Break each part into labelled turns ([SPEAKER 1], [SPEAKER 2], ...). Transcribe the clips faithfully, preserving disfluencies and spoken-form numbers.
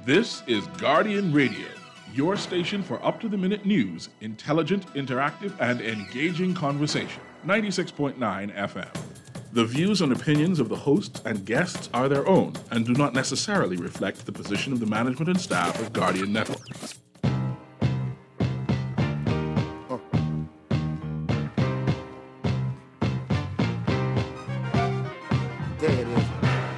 [SPEAKER 1] This is Guardian Radio, your station for up-to-the-minute news, intelligent, interactive, and engaging conversation. ninety-six point nine F M. The views and opinions of the hosts and guests are their own and do not necessarily reflect the position of the management and staff of Guardian Network.
[SPEAKER 2] There it is.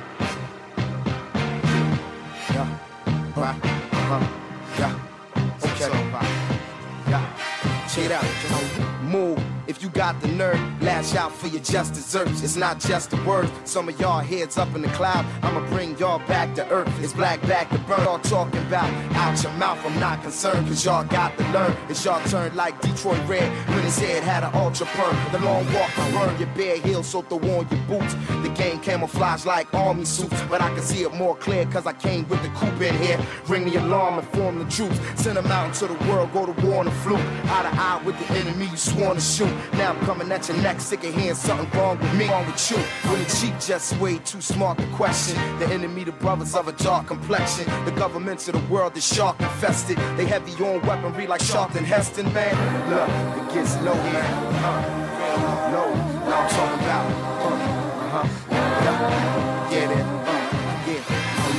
[SPEAKER 2] Yeah. Right. Uh-huh. Yeah. Okay. Yeah. Check it out. Just move. If you got the nerve, lash out for your just desserts. It's not just a word. Some of y'all heads up in the cloud. I'ma bring y'all back to earth. It's black back to burn. All talking about out your mouth. I'm not concerned, cause y'all got to learn. It's y'all turn like Detroit Red when his head had an ultra perm. The long walk will burn your bare heels, so throw on your boots. The game camouflage like army suits, but I can see it more clear cause I came with the coupe in here. Ring the alarm and form the troops. Send them out into the world, go to war on the flu. Eye to eye with the enemy you sworn to shoot. Now I'm coming at your neck, sick of hearing something wrong with me, wrong with you. When the cheek just way too smart to question. The enemy, the brothers of a dark complexion. The governments of the world is shark infested. They heavy on weaponry like Charlton Heston, man. Look, it gets low, man. Uh, low, now I'm talking about. Uh, uh-huh. Yeah, yeah, that. Uh, yeah.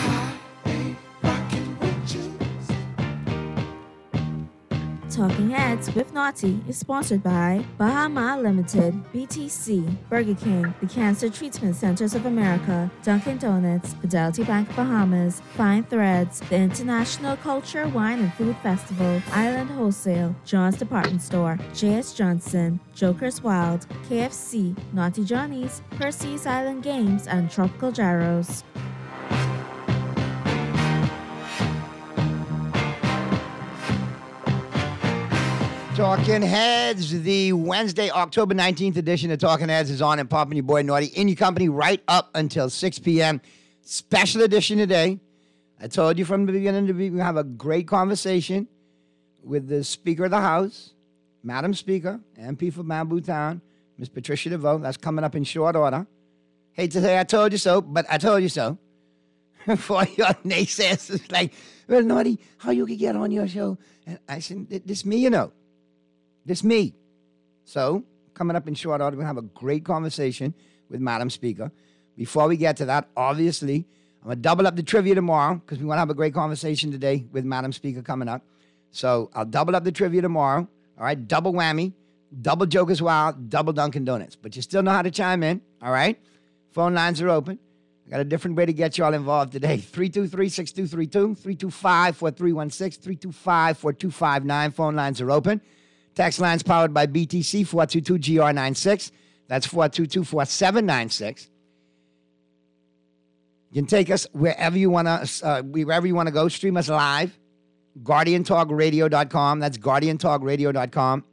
[SPEAKER 3] Talking Heads with Naughty is sponsored by Bahama Limited, B T C, Burger King, the Cancer Treatment Centers of America, Dunkin' Donuts, Fidelity Bank Bahamas, Fine Threads, the International Culture, Wine and Food Festival, Island Wholesale, John's Department Store, J S Johnson, Joker's Wild, K F C, Naughty Johnny's, Percy's Island Games, and Tropical Gyros.
[SPEAKER 4] Talking Heads, the Wednesday, October nineteenth edition of Talking Heads is on and popping your boy Naughty in your company right up until six p.m. Special edition today. I told you from the beginning to be, we have a great conversation with the Speaker of the House, Madam Speaker, M P for Bamboo Town, Miss Patricia DeVoe. That's coming up in short order. Hate to say I told you so, but I told you so. For your naysayers, it's like, well, Naughty, how you could get on your show? And I said, this me, you know. This me. So, coming up in short order, we're going to have a great conversation with Madam Speaker. Before we get to that, obviously, I'm going to double up the trivia tomorrow because we want to have a great conversation today with Madam Speaker coming up. So, I'll double up the trivia tomorrow. All right, double whammy, double Joker's Wild, double Dunkin' Donuts. But you still know how to chime in, all right? Phone lines are open. I got a different way to get you all involved today. three two three, six two three two, three two five, four three one six, three two five, four two five nine. Phone lines are open. Text lines powered by B T C, four two two G R nine six. That's four two two, four seven nine six. You can take us wherever you want to, uh, wherever you want to go. Stream us live. Guardian Talk Radio dot com. That's Guardian Talk Radio dot com.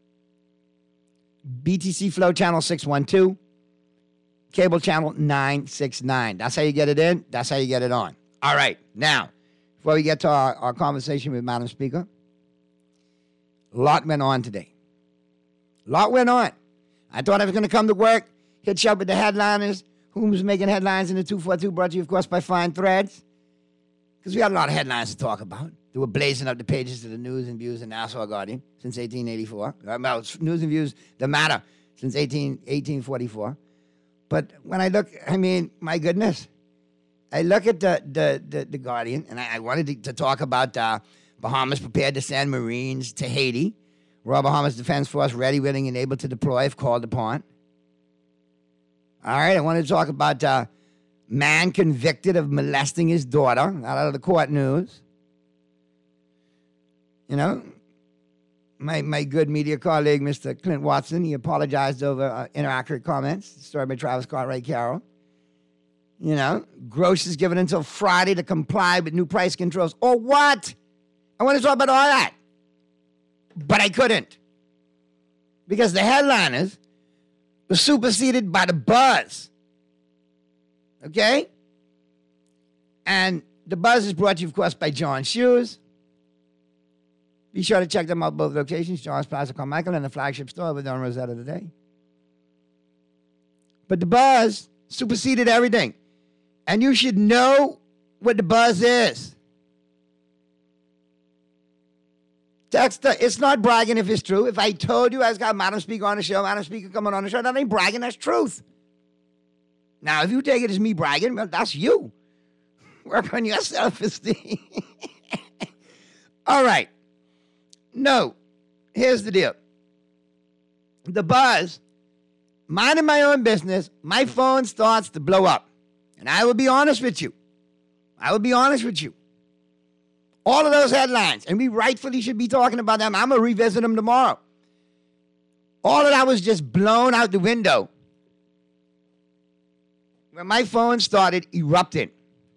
[SPEAKER 4] B T C Flow Channel six one two. Cable Channel nine six nine. That's how you get it in. That's how you get it on. All right. Now, before we get to our, our conversation with Madam Speaker, a lot went on today. A lot went on. I thought I was going to come to work, hit you up with the headliners. Who's making headlines in the two forty-two, brought to you, of course, by Fine Threads. Because we had a lot of headlines to talk about. They were blazing up the pages of the News and Views and Nassau Guardian since eighteen eighty-four. About News and Views, the matter, since eighteen forty-four. But when I look, I mean, my goodness. I look at the the the, the Guardian, and I, I wanted to, to talk about uh, Bahamas prepared to send Marines to Haiti. Royal Bahamas Defense Force ready, willing, and able to deploy if called upon. All right, I wanted to talk about uh, man convicted of molesting his daughter. Out of the court news. You know, my my good media colleague, Mister Clint Watson, he apologized over uh, inaccurate comments. Story by Travis Cartwright Carroll. You know, Gross is given until Friday to comply with new price controls. Or what? I want to talk about all that. But I couldn't. Because the headliners were superseded by the buzz. Okay? And the buzz is brought to you, of course, by John Shoes. Be sure to check them out both locations, John's Plaza Carmichael and the flagship store with on Rosetta today. But the buzz superseded everything. And you should know what the buzz is. Dexter, it's not bragging if it's true. If I told you I was got Madam Speaker on the show, Madam Speaker coming on the show, that ain't bragging, that's truth. Now, if you take it as me bragging, well, that's you. Work on your self-esteem. All right. No, here's the deal. The buzz, minding my own business, my phone starts to blow up. And I will be honest with you. I will be honest with you. All of those headlines, and we rightfully should be talking about them. I'm going to revisit them tomorrow. All of that was just blown out the window when my phone started erupting.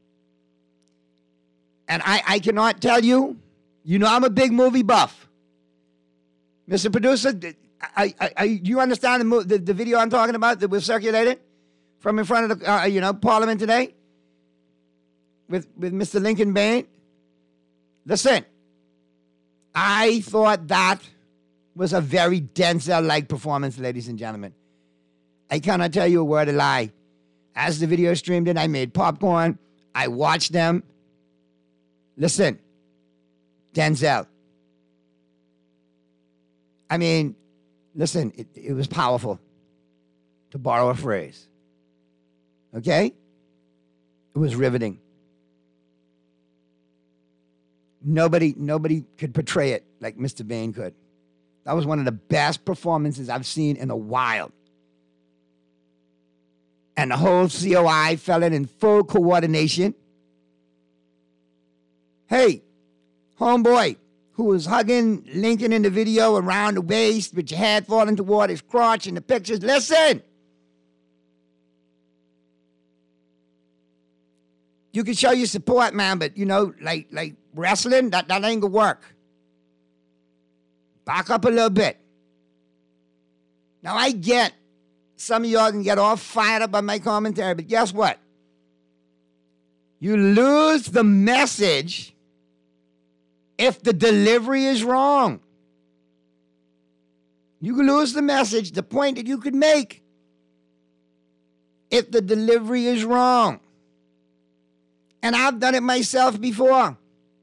[SPEAKER 4] And I, I cannot tell you, you know I'm a big movie buff. Mister Producer, I, I, I, you understand the, the, the video I'm talking about that was circulated from in front of the, uh, you know, Parliament today with, with Mister Lincoln Bain? Listen, I thought that was a very Denzel-like performance, ladies and gentlemen. I cannot tell you a word of lie. As the video streamed in, I made popcorn. I watched them. Listen, Denzel. I mean, listen, it, it was powerful, to borrow a phrase. Okay? It was riveting. Nobody, nobody could portray it like Mister Bain could. That was one of the best performances I've seen in a while. And the whole C O I fell in in full coordination. Hey, homeboy, who was hugging Lincoln in the video around the waist with your head falling toward his crotch in the pictures, listen. You can show your support, man, but, you know, like like wrestling, that, that ain't gonna work. Back up a little bit. Now, I get some of y'all can get all fired up by my commentary, but guess what? You lose the message if the delivery is wrong. You can lose the message, the point that you could make, if the delivery is wrong. And I've done it myself before.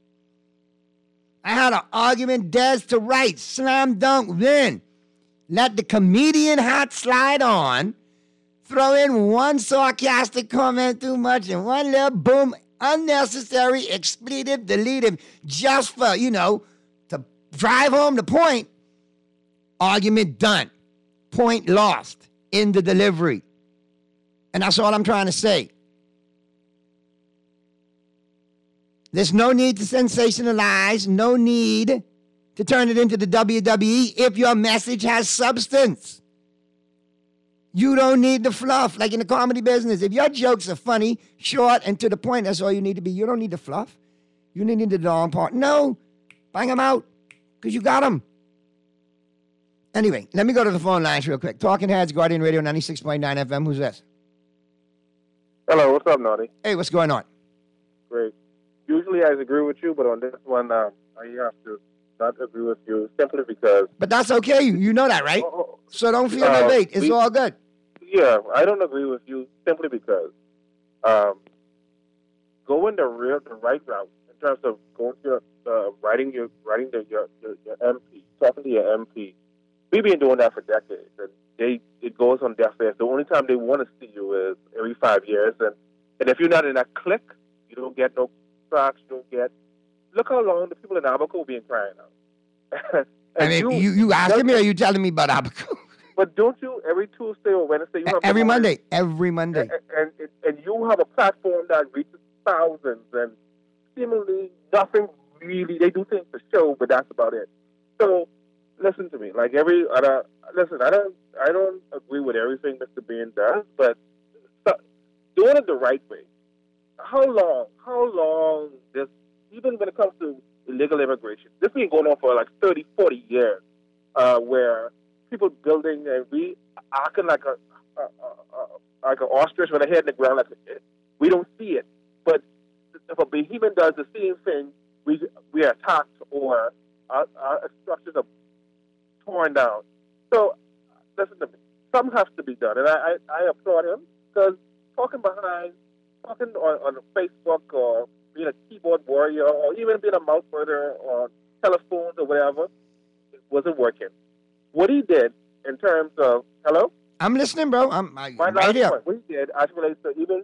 [SPEAKER 4] I had an argument, dead to right, slam dunk, win. Let the comedian hat slide on, throw in one sarcastic comment too much and one little boom, unnecessary expletive, deletive, just for, you know, to drive home the point. Argument done. Point lost in the delivery. And that's all I'm trying to say. There's no need to sensationalize, no need to turn it into the W W E if your message has substance. You don't need the fluff, like in the comedy business. If your jokes are funny, short, and to the point, that's all you need to be. You don't need the fluff. You don't need the long part. No, bang them out, because you got them. Anyway, let me go to the phone lines real quick. Talking Heads, Guardian Radio, ninety-six point nine F M. Who's this?
[SPEAKER 5] Hello, what's up, Naughty?
[SPEAKER 4] Hey, what's going on?
[SPEAKER 5] Great. Usually I agree with you, but on this one, um, I have to not agree with you simply because...
[SPEAKER 4] But that's okay. You know that, right?
[SPEAKER 5] Oh,
[SPEAKER 4] so don't feel
[SPEAKER 5] uh,
[SPEAKER 4] no bait. It's
[SPEAKER 5] we,
[SPEAKER 4] all good.
[SPEAKER 5] Yeah, I don't agree with you simply because um, going the real, the right route in terms of going to uh, writing your writing the, your, your your M P, talking to your M P. We've been doing that for decades, and they it goes on deaf ears. The only time they want to see you is every five years, and and if you're not in that clique, you don't get no tracks. You don't get. Look how long the people in Abaco being crying out.
[SPEAKER 4] I mean, you you, you asking me, or are you telling me about Abaco?
[SPEAKER 5] But don't you every Tuesday or Wednesday? You have
[SPEAKER 4] every
[SPEAKER 5] the
[SPEAKER 4] Monday, every Monday,
[SPEAKER 5] and, and and and you have a platform that reaches thousands, and seemingly nothing really. They do things for show, but that's about it. So listen to me. Like every other, listen. I don't I don't agree with everything Mister Bean does, but doing it the right way. How long? How long? This even when it comes to illegal immigration, this has been going on for like thirty, forty years, uh, where people building and we acting like a, a, a, a like an ostrich with a head in the ground. Like we don't see it, but if a behemoth does the same thing, we we are attacked or our, our structures are torn down. So listen to me. Something has to be done, and I I, I applaud him because talking behind, talking on, on Facebook or being a keyboard warrior or even being a mouth murderer on telephones or whatever, it wasn't working. What he did in terms of, hello?
[SPEAKER 4] I'm listening, bro. I'm I,
[SPEAKER 5] My
[SPEAKER 4] right
[SPEAKER 5] last
[SPEAKER 4] here.
[SPEAKER 5] point, what he did as it relates to even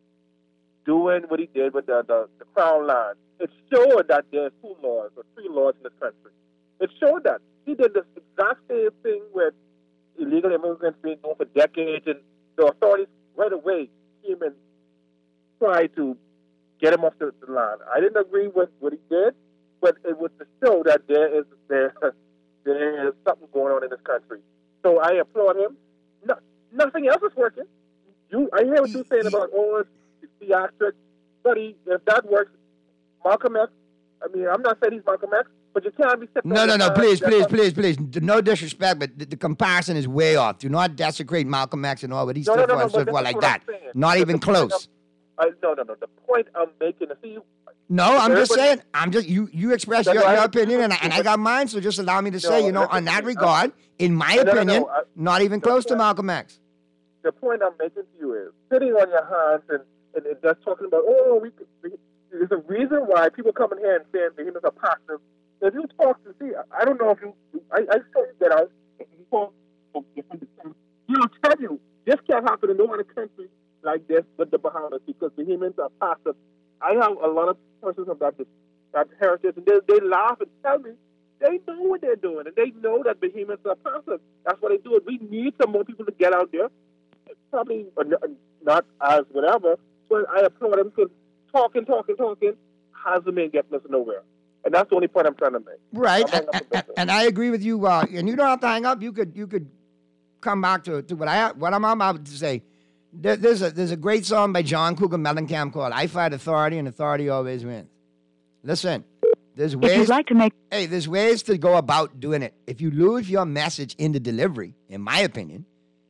[SPEAKER 5] doing what he did with the, the, the Crown Land, it showed that there's two laws or three laws in this country. It showed that. He did this exact same thing with illegal immigrants being known for decades, and the authorities right away came and tried to get him off the, the land. I didn't agree with what he did, but it was to show that there is there, there is something going on in this country. So I applaud him. No, nothing else is working. You, I hear what you're saying about oh, it's theatrics, buddy. If that works, Malcolm X. I mean, I'm not saying he's Malcolm X, but you can't be sitting.
[SPEAKER 4] No, no, no,
[SPEAKER 5] uh,
[SPEAKER 4] please, please,
[SPEAKER 5] not,
[SPEAKER 4] please, please. No disrespect, but the, the comparison is way off. Do not desecrate Malcolm X and all, but he
[SPEAKER 5] no,
[SPEAKER 4] stood
[SPEAKER 5] no,
[SPEAKER 4] for
[SPEAKER 5] no,
[SPEAKER 4] and stood
[SPEAKER 5] no,
[SPEAKER 4] for like that. Not
[SPEAKER 5] But
[SPEAKER 4] even
[SPEAKER 5] the point
[SPEAKER 4] close.
[SPEAKER 5] I'm- I, no, no, no. The point I'm making is, see, you,
[SPEAKER 4] No, I'm just
[SPEAKER 5] everybody-
[SPEAKER 4] saying. I'm just you. You express
[SPEAKER 5] No,
[SPEAKER 4] your,
[SPEAKER 5] no, I-
[SPEAKER 4] your opinion, and I, and I got mine. So just allow me to say,
[SPEAKER 5] No,
[SPEAKER 4] you know,
[SPEAKER 5] listen
[SPEAKER 4] on that
[SPEAKER 5] to me.
[SPEAKER 4] regard, in my
[SPEAKER 5] No, no, no,
[SPEAKER 4] opinion,
[SPEAKER 5] no, I-
[SPEAKER 4] not even close to
[SPEAKER 5] point-
[SPEAKER 4] Malcolm X.
[SPEAKER 5] the point I'm making to you is sitting on your hands and, and, and just talking about, oh, we could, we, there's a reason why people come in here and saying the humans are passive. If you talk to see, I don't know if you, I, I saw you get out, and you talk to different things. He'll tell you, this can't happen in no other country like this but the Bahamas because the humans are passive. I have a lot of persons of that, that heritage, and they, they laugh and tell me they know what they're doing, and they know that Bahamians are passive. That's what they do. We need some more people to get out there. Probably not as whatever, but I applaud them because talking, talking, talking hasn't been getting us nowhere. And that's the only point I'm trying to make.
[SPEAKER 4] Right,
[SPEAKER 5] I'm
[SPEAKER 4] and, and, and I agree with you. Uh, and you don't have to hang up. You could you could come back to, to what I what I'm about to say. There, there's a there's a great song by John Cougar Mellencamp called "I Fight Authority and Authority Always Wins." Listen, there's ways.
[SPEAKER 6] If you'd like to make
[SPEAKER 4] Hey, there's ways to go about doing it. If you lose your message in the delivery, in my opinion,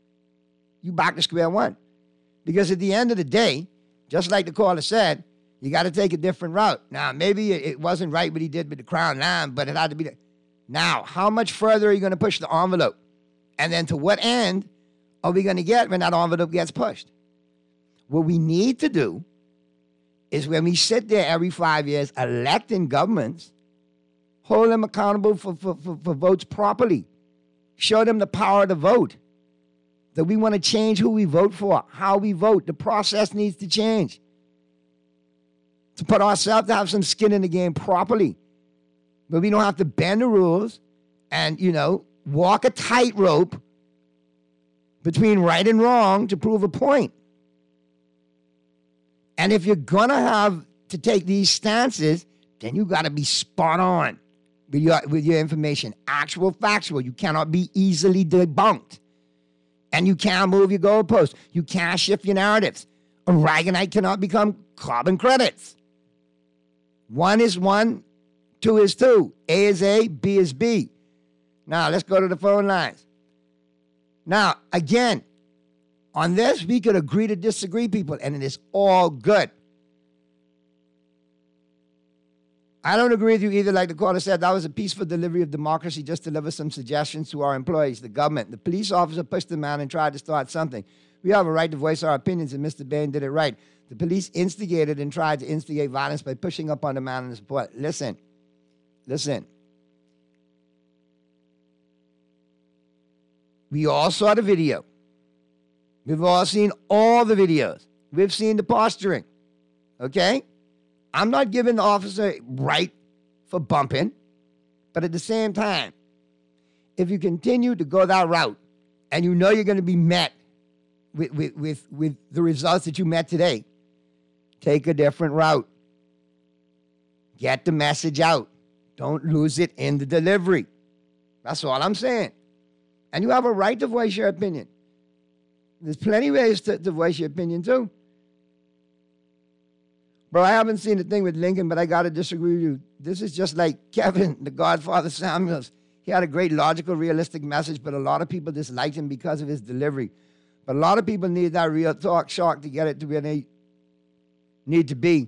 [SPEAKER 4] you back to square one. Because at the end of the day, just like the caller said, you got to take a different route. Now, maybe it, it wasn't right what he did with the Crown Line, but it had to be. The, now, how much further are you going to push the envelope? And then to what end are we going to get when that envelope gets pushed? What we need to do is when we sit there every five years electing governments, hold them accountable for, for, for, for votes properly. Show them the power to vote. That we want to change who we vote for, how we vote. The process needs to change. To put ourselves to have some skin in the game properly. But we don't have to bend the rules and, you know, walk a tightrope between right and wrong to prove a point. And if you're going to have to take these stances, then you got to be spot on with your, with your information. Actual, factual. You cannot be easily debunked. And you can't move your goalposts. You can't shift your narratives. Aragonite cannot become carbon credits. One is one, two is two. A is A, B is B. Now, let's go to the phone lines. Now, again, on this, we could agree to disagree, people, and it is all good. I don't agree with you either. Like the caller said, that was a peaceful delivery of democracy. Just deliver some suggestions to our employees, the government. The police officer pushed the man and tried to start something. We have a right to voice our opinions, and Mister Bain did it right. The police instigated and tried to instigate violence by pushing up on the man and support. Listen, listen. We all saw the video. We've all seen all the videos. We've seen the posturing. Okay? I'm not giving the officer right for bumping, but at the same time, if you continue to go that route and you know you're going to be met with, with, with, with the results that you met today, take a different route. Get the message out. Don't lose it in the delivery. That's all I'm saying. And you have a right to voice your opinion. There's plenty of ways to, to voice your opinion, too. Bro, I haven't seen the thing with Lincoln, but I got to disagree with you. This is just like Kevin, the Godfather Samuels. He had a great logical, realistic message, but a lot of people disliked him because of his delivery. But a lot of people need that real talk shock to get it to where they need to be.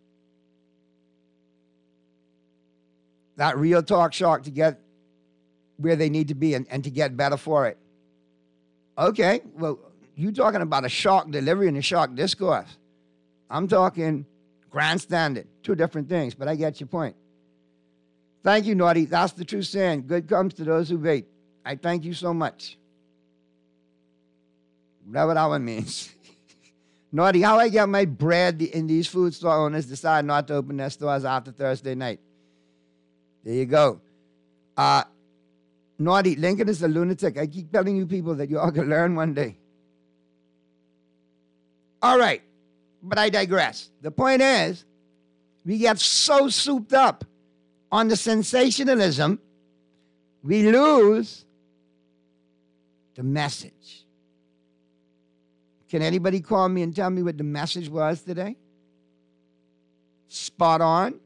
[SPEAKER 4] That real talk shock to get where they need to be and, and to get better for it. Okay, well, you talking about a shock delivery and a shock discourse. I'm talking grandstanding. Two different things, but I get your point. Thank you, Naughty. That's the true saying. Good comes to those who wait. I thank you so much. Whatever that one means. Naughty, how I get my bread in these food store owners decide not to open their stores after Thursday night. There you go. Uh, Naughty, Lincoln is a lunatic. I keep telling you people that you all can learn one day. All right, but I digress. The point is, we get so souped up on the sensationalism, we lose the message. Can anybody call me and tell me what the message was today? Spot on?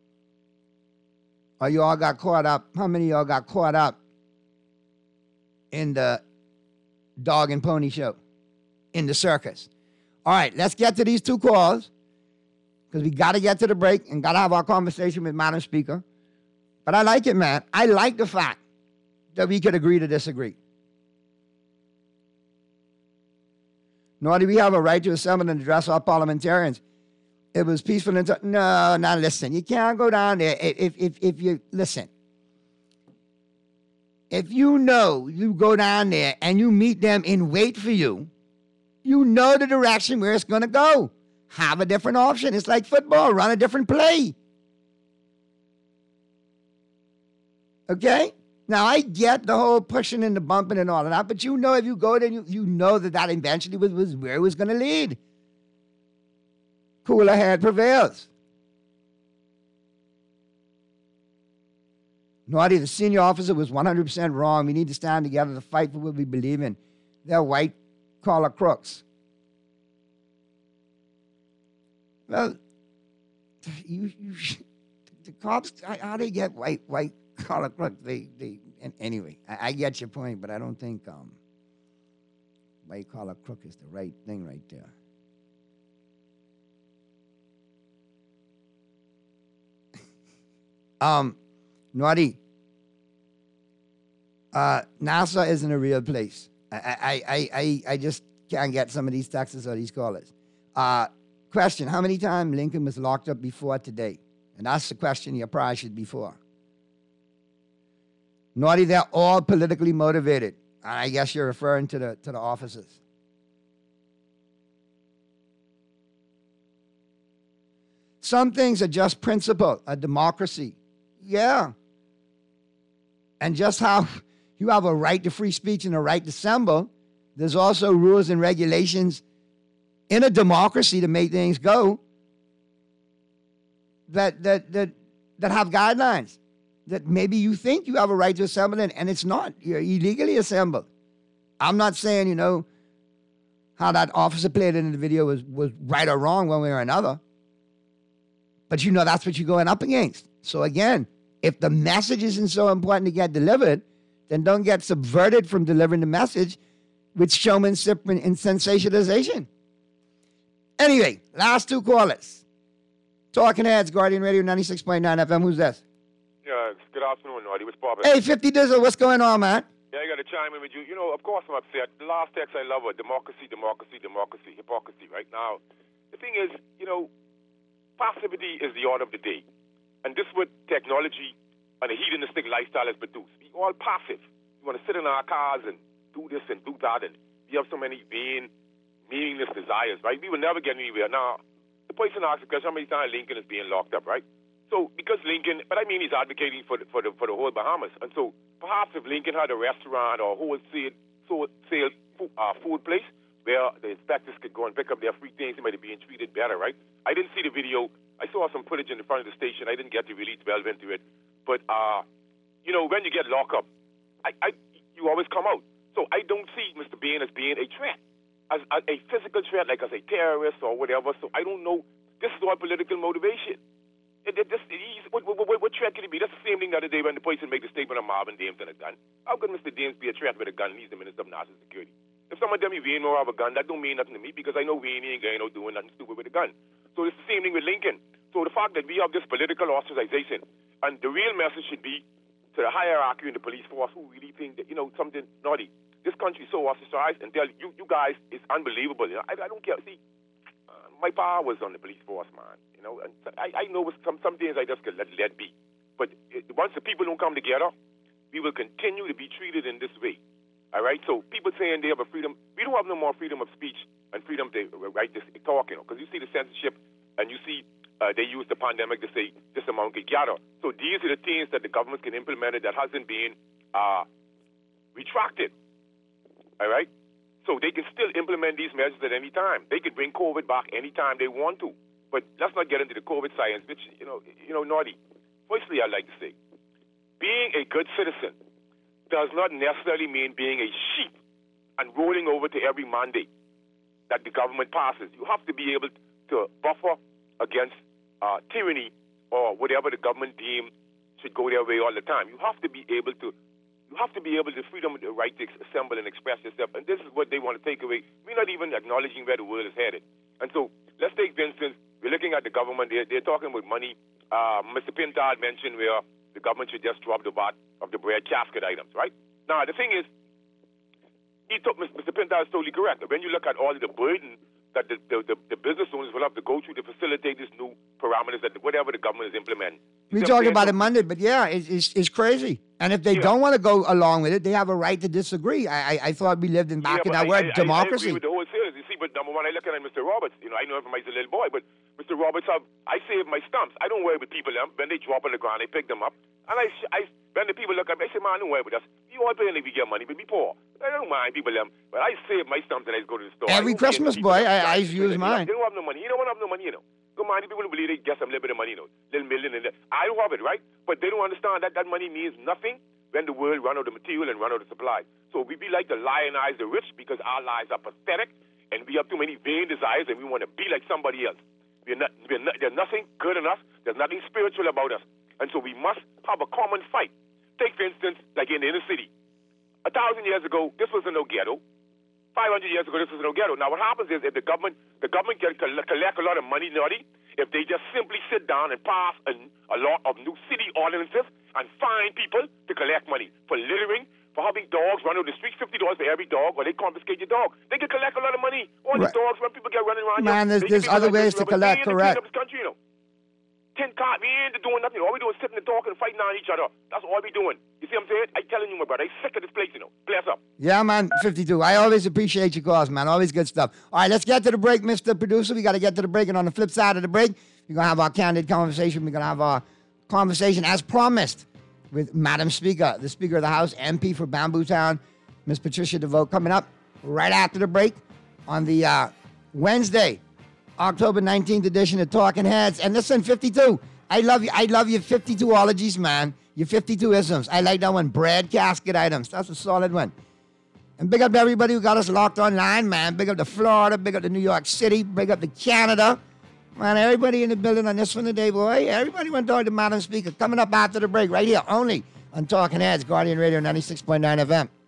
[SPEAKER 4] Or you all got caught up? How many of y'all got caught up in the dog and pony show, in the circus? All right, let's get to these two calls because we got to get to the break and got to have our conversation with Madam Speaker. But I like it, man. I like the fact that we could agree to disagree. Nor do we have a right to assemble and address our parliamentarians. It was peaceful. And no, now listen. You can't go down there. If, if, if you, listen. If you know you go down there and you meet them and wait for you, you know the direction where it's going to go. Have a different option. It's like football. Run a different play. Okay? Now, I get the whole pushing and the bumping and all of that, but you know if you go there, you, you know that that eventually was, was where it was going to lead. Cooler head prevails. Naughty, the senior officer was one hundred percent wrong. We need to stand together to fight for what we believe in. They're white-collar crooks. Well, you, you, the cops, how they get white, white collar crooks? They, they, and anyway, I, I get your point, but I don't think um, white collar crook is the right thing right there. um, Naughty, uh, NASA isn't a real place. I, I, I, I, I just can't get some of these texts or these callers. Uh, question, how many times Lincoln was locked up before today? And that's the question you probably should be for. Naughty, they're all politically motivated. I guess you're referring to the, to the officers. Some things are just principle, a democracy. Yeah. And just how you have a right to free speech and a right to assemble, there's also rules and regulations in a democracy to make things go that that that that have guidelines that maybe you think you have a right to assemble in, and it's not. You're illegally assembled. I'm not saying, you know, how that officer played it in the video was, was right or wrong one way or another. But you know that's what you're going up against. So again, if the message isn't so important to get delivered, then don't get subverted from delivering the message with showmanship and sensationalization. Anyway, last two callers. Talking Heads, Guardian Radio ninety-six point nine F M. Who's this?
[SPEAKER 6] Yeah, good afternoon, Naughty. What's poppin'?
[SPEAKER 4] Hey, fifty Dizzle, what's going on, man?
[SPEAKER 6] Yeah, I got to chime in with you. You know, of course I'm upset. The last text I love was democracy, democracy, democracy, hypocrisy, right? Now, the thing is, you know, passivity is the order of the day. And this is what technology and the hedonistic lifestyle has produced. We all passive. We want to sit in our cars and do this and do that, and we have so many vain, meaningless desires, right? We will never get anywhere. Now, the person asked the question, how many times Lincoln is being locked up, right? So, because Lincoln, but I mean he's advocating for the, for the, for the whole Bahamas. And so, perhaps if Lincoln had a restaurant or a wholesale so, sale food, uh, food place where the inspectors could go and pick up their free things, they might be being treated better, right? I didn't see the video. I saw some footage in the front of the station. I didn't get to really delve into it. But, uh, you know, when you get locked up, I, I, you always come out. So I don't see Mister Bain as being a threat, as, as a physical threat, like as a terrorist or whatever. So I don't know. This is all political motivation. It, it, this, he's, what, what, what, what threat could he be? That's the same thing the other day when the person made the statement on Marvin Dames and a gun. How could Mister Dames be a threat with a gun? He's the Minister of National Security. If someone tell me Wayne or have a gun, that don't mean nothing to me because I know Wayne ain't going out doing nothing stupid with a gun. So it's the same thing with Lincoln. So the fact that we have this political ostracization, and the real message should be to the hierarchy in the police force who really think that, you know, something naughty. This country is so ostracized, and tell you, you guys, it's unbelievable. You know, I, I don't care. See, uh, my pa was on the police force, man. You know, and I, I know some some things I just can let let be. But it, once the people don't come together, we will continue to be treated in this way. All right? So people saying they have a freedom, we don't have no more freedom of speech and freedom to right this talk, you know, because you see the censorship and you see uh, they use the pandemic to say this amount get gathered. So these are the things that the government can implement that hasn't been uh, retracted. All right? So they can still implement these measures at any time. They could bring COVID back anytime they want to. But let's not get into the COVID science, which, you know, you know, naughty. Firstly, I'd like to say, being a good citizen does not necessarily mean being a sheep and rolling over to every mandate that the government passes. You have to be able to buffer against uh, tyranny or whatever the government deem should go their way all the time. You have to be able to You have to be able to freedom the right to assemble and express yourself. And this is what they want to take away. We're not even acknowledging where the world is headed. And so let's take, for instance, we're looking at the government. They're, they're talking about money. Uh, Mister Pintard mentioned where the government should just drop the V A T of the bread casket items, right? Now, the thing is, he took, Mister Pintard is totally correct. When you look at all of the burden that the, the, the, the business owners will have to go through to facilitate these new parameters that whatever the government is implementing.
[SPEAKER 4] We talked about it Monday, but yeah, it's, it's, it's crazy. And if they yeah. don't want to go along with it, they have a right to disagree. I I, I thought we lived in back
[SPEAKER 6] yeah,
[SPEAKER 4] in that
[SPEAKER 6] I,
[SPEAKER 4] word,
[SPEAKER 6] I,
[SPEAKER 4] democracy.
[SPEAKER 6] I, I agree with the whole series. You see, but number one, I look at Mister Roberts. You know, I know him from when I was a little boy, but Mister Roberts, have, I save my stumps. I don't worry with people. Them. When they drop on the ground, I pick them up. And I, I when the people look at me, I say, man, don't worry with us. You all pay if we get money, but we poor. I don't mind people them. But I save my stumps and I go to the store.
[SPEAKER 4] Every Christmas, boy, I, I use mine.
[SPEAKER 6] They don't have no money. You don't have no money, you know. Go mind, people who believe they get some little bit of money, you know. Little million and that. I don't have it, right? But they don't understand that that money means nothing when the world run out of material and run out of supply. So we be like to lionize the rich because our lives are pathetic and we have too many vain desires and we want to be like somebody else. We're not, we're not, there's nothing good in us. There's nothing spiritual about us. And so we must have a common fight. Take, for instance, like in the inner city. A thousand years ago, this was no ghetto. Five hundred years ago, this was no ghetto. Now, what happens is if the government, the government can collect a lot of money, naughty, if they just simply sit down and pass a, a lot of new city ordinances and fine people to collect money for littering, for having dogs run over the streets, fifty dollars for every dog, or they confiscate your dog. They can collect a lot of money. All right. The dogs, when people get running around.
[SPEAKER 4] Man,
[SPEAKER 6] here,
[SPEAKER 4] there's, there's other ways to collect, correct.
[SPEAKER 6] This country, you know. Ten cars, we ain't doing nothing. All we doing is sitting and talking and fighting on each other. That's all we doing. You see what I'm saying? I'm telling you, my brother, I'm sick of this place, you know. Bless up.
[SPEAKER 4] Yeah, man, fifty-two. I always appreciate your calls, man. Always good stuff. All right, let's get to the break, Mister Producer. We got to get to the break. And on the flip side of the break, we're going to have our candid conversation. We're going to have our conversation, as promised, with Madam Speaker, the Speaker of the House, M P for Bamboo Town, Miss Patricia DeVoe, coming up right after the break on the uh, Wednesday, October nineteenth edition of Talking Heads. And listen, fifty-two, I love you. I love your fifty-two ologies, man. Your fifty-two isms. I like that one. Bread casket items. That's a solid one. And big up to everybody who got us locked online, man. Big up to Florida. Big up to New York City. Big up to Canada. Man, everybody in the building on this one today, boy. Everybody went to talk to Madam Speaker. Coming up after the break, right here, only on Talking Heads, Guardian Radio ninety-six point nine F M.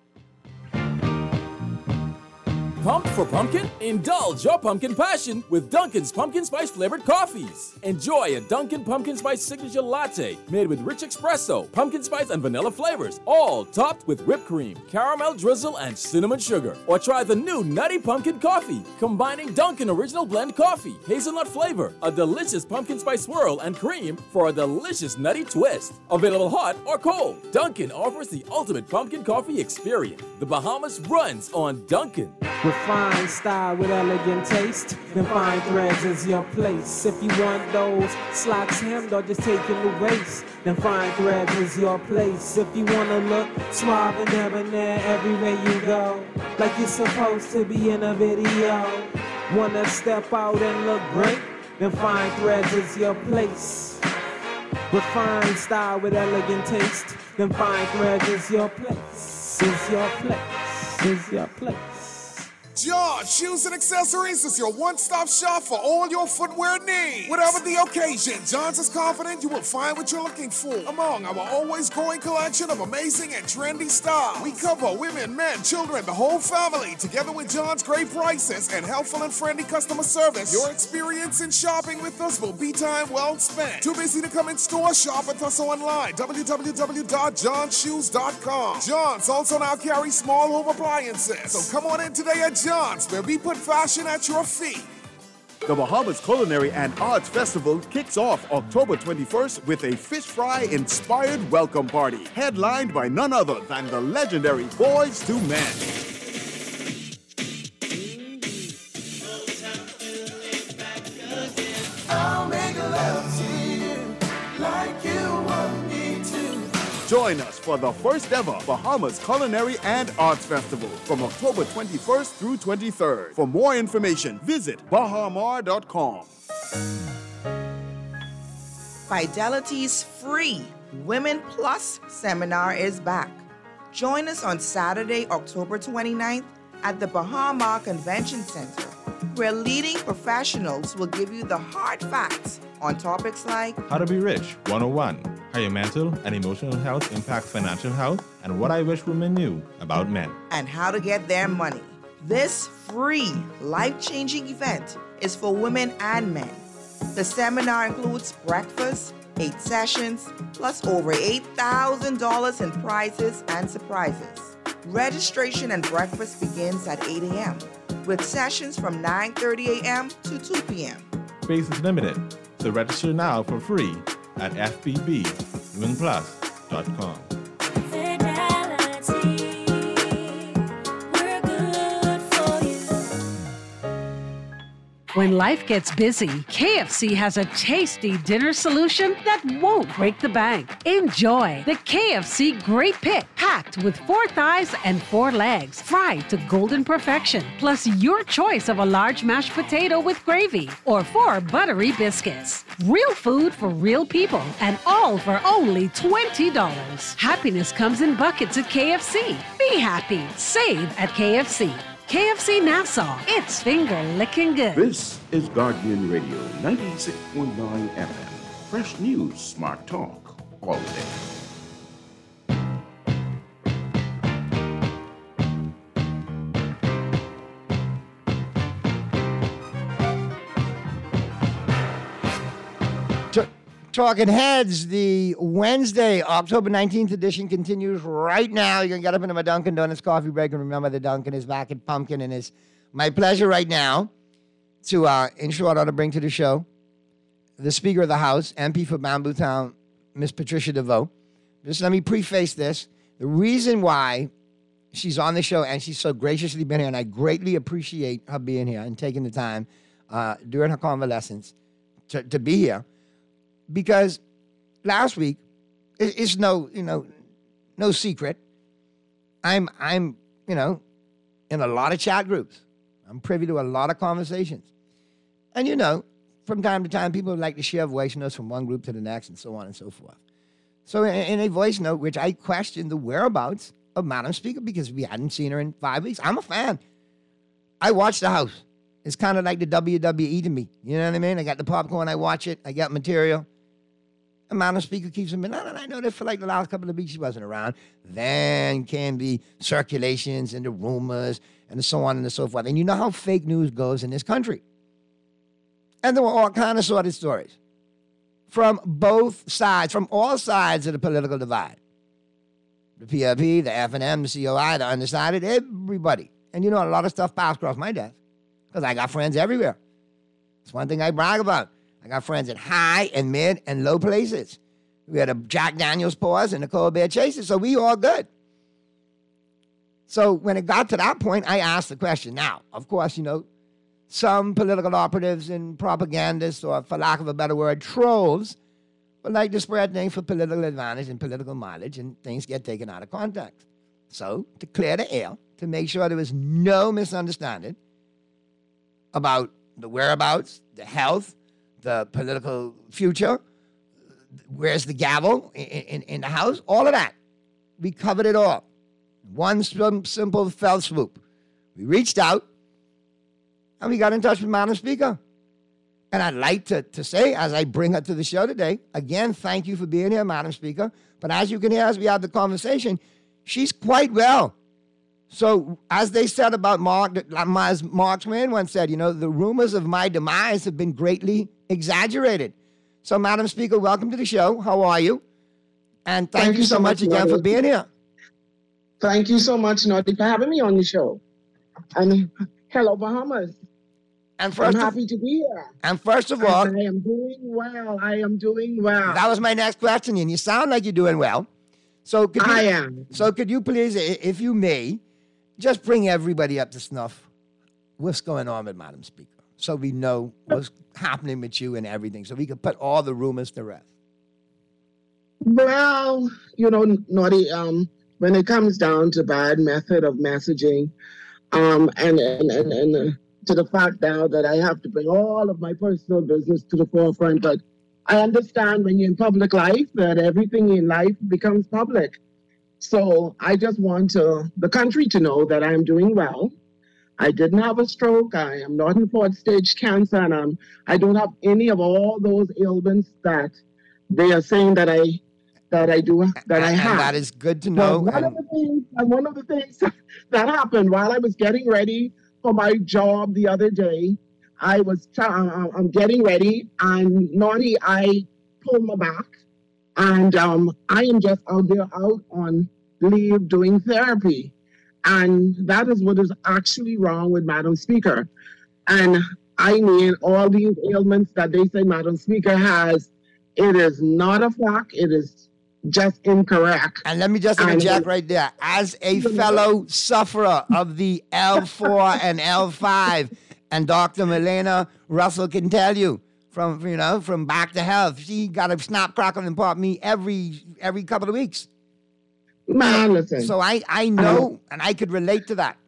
[SPEAKER 7] Pumped for pumpkin? Indulge your pumpkin passion with Dunkin's pumpkin spice flavored coffees. Enjoy a Dunkin' pumpkin spice signature latte made with rich espresso, pumpkin spice, and vanilla flavors, all topped with whipped cream, caramel drizzle, and cinnamon sugar. Or try the new Nutty Pumpkin Coffee, combining Dunkin' Original Blend coffee, hazelnut flavor, a delicious pumpkin spice swirl, and cream for a delicious nutty twist. Available hot or cold, Dunkin' offers the ultimate pumpkin coffee experience. The Bahamas runs on Dunkin'.
[SPEAKER 8] With fine style, with elegant taste, then fine threads is your place. If you want those slacks hemmed or just taking the waist, then fine threads is your place. If you wanna look suave and debonair everywhere you go, like you're supposed to be in a video, wanna step out and look great, then fine threads is your place. With fine style, with elegant taste, then fine threads is your place. Is your place. Is your place.
[SPEAKER 9] John Shoes and Accessories is your one-stop shop for all your footwear needs. Whatever the occasion, John's is confident you will find what you're looking for among our always growing collection of amazing and trendy styles. We cover women, men, children, the whole family, together with John's great prices and helpful and friendly customer service. Your experience in shopping with us will be time well spent. Too busy to come in store? Shop with us online, w w w dot john shoes dot com. John's also now carries small home appliances, so come on in today at John's, where we put fashion at your feet.
[SPEAKER 10] The Bahamas Culinary and Arts Festival kicks off October twenty-first with a fish fry-inspired welcome party, headlined by none other than the legendary Boys to Men.
[SPEAKER 2] I'll make love to you like you want me to.
[SPEAKER 10] Join us for the first ever Bahamas Culinary and Arts Festival from October twenty-first through twenty-third. For more information, visit bahamar dot com.
[SPEAKER 11] Fidelity's free Women Plus seminar is back. Join us on Saturday, October twenty-ninth at the Bahamar Convention Center, where leading professionals will give you the hard facts on topics like
[SPEAKER 12] How to Be Rich one oh one, how your mental and emotional health impact financial health, and what I wish women knew about men,
[SPEAKER 11] and how to get their money. This free, life-changing event is for women and men. The seminar includes breakfast, eight sessions, plus over eight thousand dollars in prizes and surprises. Registration and breakfast begins at eight a.m., with sessions from nine thirty a.m. to two p.m.
[SPEAKER 12] Space is limited, so register now for free at f b b women plus dot com.
[SPEAKER 13] When life gets busy, K F C has a tasty dinner solution that won't break the bank. Enjoy the K F C Great Pick, packed with four thighs and four legs, fried to golden perfection, plus your choice of a large mashed potato with gravy or four buttery biscuits. Real food for real people, and all for only twenty dollars. Happiness comes in buckets at K F C. Be happy. Save at K F C. K F C Nassau, it's finger-licking good.
[SPEAKER 14] This is Guardian Radio, ninety-six point nine F M. Fresh news, smart talk, all day.
[SPEAKER 4] Talking Heads, the Wednesday, October nineteenth edition continues right now. You can get up into my Dunkin' Donuts coffee break, and remember the Dunkin' is back at Pumpkin, and it's my pleasure right now to, uh, in short order, bring to the show the Speaker of the House, M P for Bamboo Town, Miss Patricia DeVoe. Just let me preface this. The reason why she's on the show, and she's so graciously been here, and I greatly appreciate her being here and taking the time uh, during her convalescence to, to be here. Because last week, it's no, you know, no secret. I'm, I'm, you know, in a lot of chat groups. I'm privy to a lot of conversations. And, you know, from time to time, people like to share voice notes from one group to the next and so on and so forth. So in, in a voice note, which I questioned the whereabouts of Madam Speaker because we hadn't seen her in five weeks. I'm a fan. I watch the House. It's kind of like the W W E to me. You know what I mean? I got the popcorn. I watch it. I got material. And Madam Speaker keeps them in. And I know that for like the last couple of weeks she wasn't around. Then came the circulations and the rumors and so on and so forth. And you know how fake news goes in this country. And there were all kind of sordid stories from both sides, from all sides of the political divide. The P L P, the F N M, the C O I, the undecided, everybody. And you know, a lot of stuff passed across my desk because I got friends everywhere. It's one thing I brag about. I got friends at high and mid and low places. We had a Jack Daniels pause and a Colbert Chaser, so we all good. So when it got to that point, I asked the question. Now, of course, you know, some political operatives and propagandists, or for lack of a better word, trolls, would like to spread things for political advantage and political mileage, and things get taken out of context. So to clear the air, to make sure there was no misunderstanding about the whereabouts, the health, the political future, where's the gavel in, in, in the House, all of that. We covered it all. One simple fell swoop. We reached out, and we got in touch with Madam Speaker. And I'd like to, to say, as I bring her to the show today, again, thank you for being here, Madam Speaker. But as you can hear, as we have the conversation, she's quite well. So as they said about Mark, as Mark Twain once said, you know, the rumors of my demise have been greatly exaggerated. So, Madam Speaker, welcome to the show. How are you? And thank, thank you, you so much, much again for being here.
[SPEAKER 15] Thank you so much, Naughty, for having me on the show. And hello, Bahamas.
[SPEAKER 4] And first
[SPEAKER 15] I'm
[SPEAKER 4] of-
[SPEAKER 15] happy to be here.
[SPEAKER 4] And first of all,
[SPEAKER 15] I am doing well. I am doing well.
[SPEAKER 4] that was my next question, and you sound like you're doing well. So could you,
[SPEAKER 15] I am.
[SPEAKER 4] So could you please, i- if you may, just bring everybody up to snuff. What's going on with Madam Speaker, so we know what's happening with you and everything, so we can put all the rumors to rest.
[SPEAKER 15] Well, you know, Naughty, um, when it comes down to bad method of messaging, um, and, and, and, and uh, to the fact now that I have to bring all of my personal business to the forefront, but I understand when you're in public life that everything in life becomes public. So I just want to, the country to know that I'm doing well. I didn't have a stroke. I am not in fourth stage cancer, and I'm, I don't have any of all those ailments that they are saying that I that I do that I
[SPEAKER 4] And
[SPEAKER 15] have.
[SPEAKER 4] that is good to know.
[SPEAKER 15] But one
[SPEAKER 4] and-
[SPEAKER 15] of the things, and one of the things that happened while I was getting ready for my job the other day, I was try- uh, I'm getting ready, and Naughty, I pulled my back, and um, I am just out there out on leave doing therapy, and that is what is actually wrong with Madam Speaker. And I mean, all these ailments that they say Madam Speaker has, it is not a fact. It is just incorrect.
[SPEAKER 4] And let me just interject right there. As a fellow sufferer of the L four and L five, and Doctor Milena Russell can tell you from, you know, from back to health, she got a snap, crackle, and pop me every every couple of weeks.
[SPEAKER 15] Man, listen.
[SPEAKER 4] So I, I know, and I could relate to that.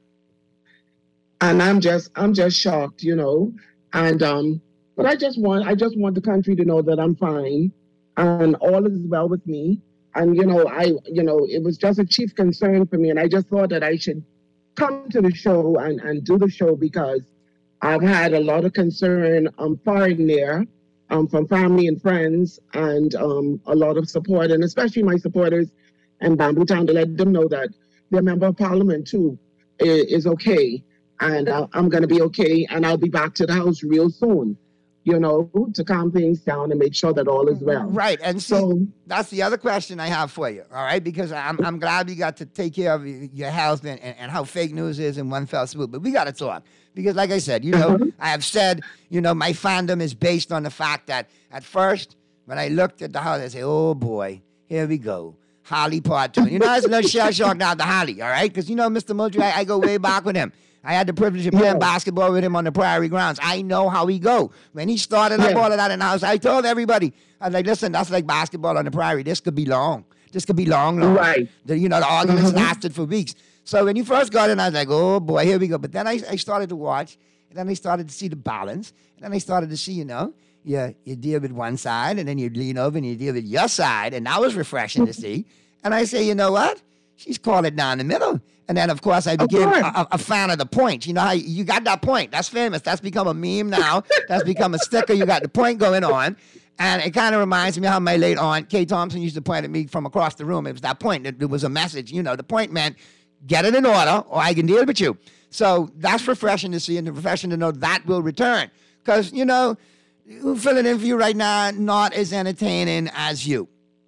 [SPEAKER 15] And I'm just I'm just shocked, you know. And um, but I just want I just want the country to know that I'm fine and all is well with me. And you know, I you know, it was just a chief concern for me, and I just thought that I should come to the show and, and do the show because I've had a lot of concern um far and near um from family and friends, and um a lot of support, and especially my supporters in Bamboo Town, to let them know that their member of parliament too is, is okay. And uh, I'm going to be okay, and I'll be back to the house real soon, you know, to calm things down and make sure that all is well.
[SPEAKER 4] Right, and see, so, that's the other question I have for you, all right? Because I'm I'm glad you got to take care of your health and, and, and how fake news is in one fell swoop. But we got to talk because, like I said, you know, I have said, you know, my fandom is based on the fact that at first, when I looked at the house, I say, oh boy, here we go. Holly part two. You know, it's a little shell shock now to Holly, all right? Because, you know, Mister Moultrie, I, I go way back with him. I had the privilege of playing yeah. basketball with him on the Prairie grounds. I know how he go. When he started yeah. up all of that in the house, I told everybody, I was like, listen, that's like basketball on the Prairie. This could be long. This could be long, long.
[SPEAKER 15] Right.
[SPEAKER 4] The, you know, the arguments
[SPEAKER 15] mm-hmm.
[SPEAKER 4] lasted for weeks. So when you first got in, I was like, oh, boy, here we go. But then I, I started to watch, and then I started to see the balance, and then I started to see, you know, you, you deal with one side, and then you lean over and you deal with your side, and that was refreshing to see. And I say, you know what? She's called it down the middle. And then, of course, I became a, a fan of the point. You know how you, you got that point. That's famous. That's become a meme now. That's become a sticker. You got the point going on. And it kind of reminds me how my late aunt, Kay Thompson, used to point at me from across the room. It was that point. It, it was a message. You know, the point meant get it in order or I can deal with you. So that's refreshing to see and refreshing to know that will return. Because, you know, filling in for you right now, not as entertaining as you.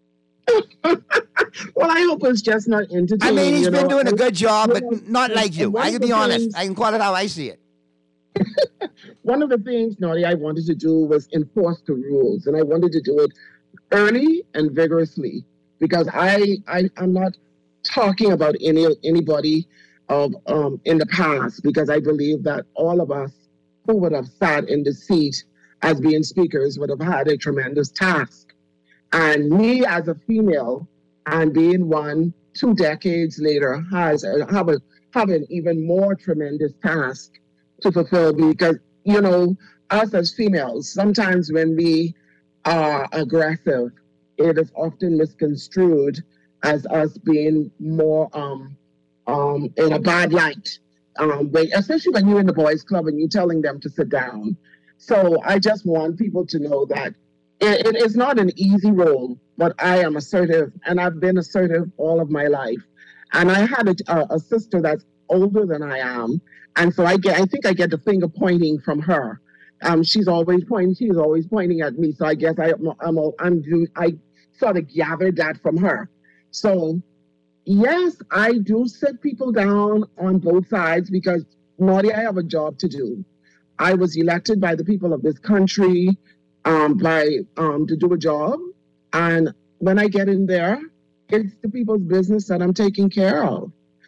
[SPEAKER 15] Well, I hope it's just not entertaining.
[SPEAKER 4] I mean, he's been
[SPEAKER 15] know?
[SPEAKER 4] doing a good job, but
[SPEAKER 15] know,
[SPEAKER 4] not like you. I can be honest. Things, I can call it how I see it.
[SPEAKER 15] One of the things, Naughty, I wanted to do was enforce the rules, and I wanted to do it early and vigorously because I, I I'm not talking about any anybody of um in the past because I believe that all of us who would have sat in the seat as being speakers would have had a tremendous task. And me as a female and being one two decades later has a, have, a, have an even more tremendous task to fulfill because, you know, us as females, sometimes when we are aggressive, it is often misconstrued as us being more um, um, in a bad light, um, when, especially when you're in the boys' club and you're telling them to sit down. So I just want people to know that it, it is not an easy role, but I am assertive, and I've been assertive all of my life. And I had a, a sister that's older than I am, and so I get, I think I get the finger pointing from her. Um, she's always pointing, she's always pointing at me. So I guess I, I'm, I'm, I'm I sort of gathered that from her. So yes, I do sit people down on both sides because, Naughty, I have a job to do. I was elected by the people of this country um, by um, to do a job. And when I get in there, it's the people's business that I'm taking care of.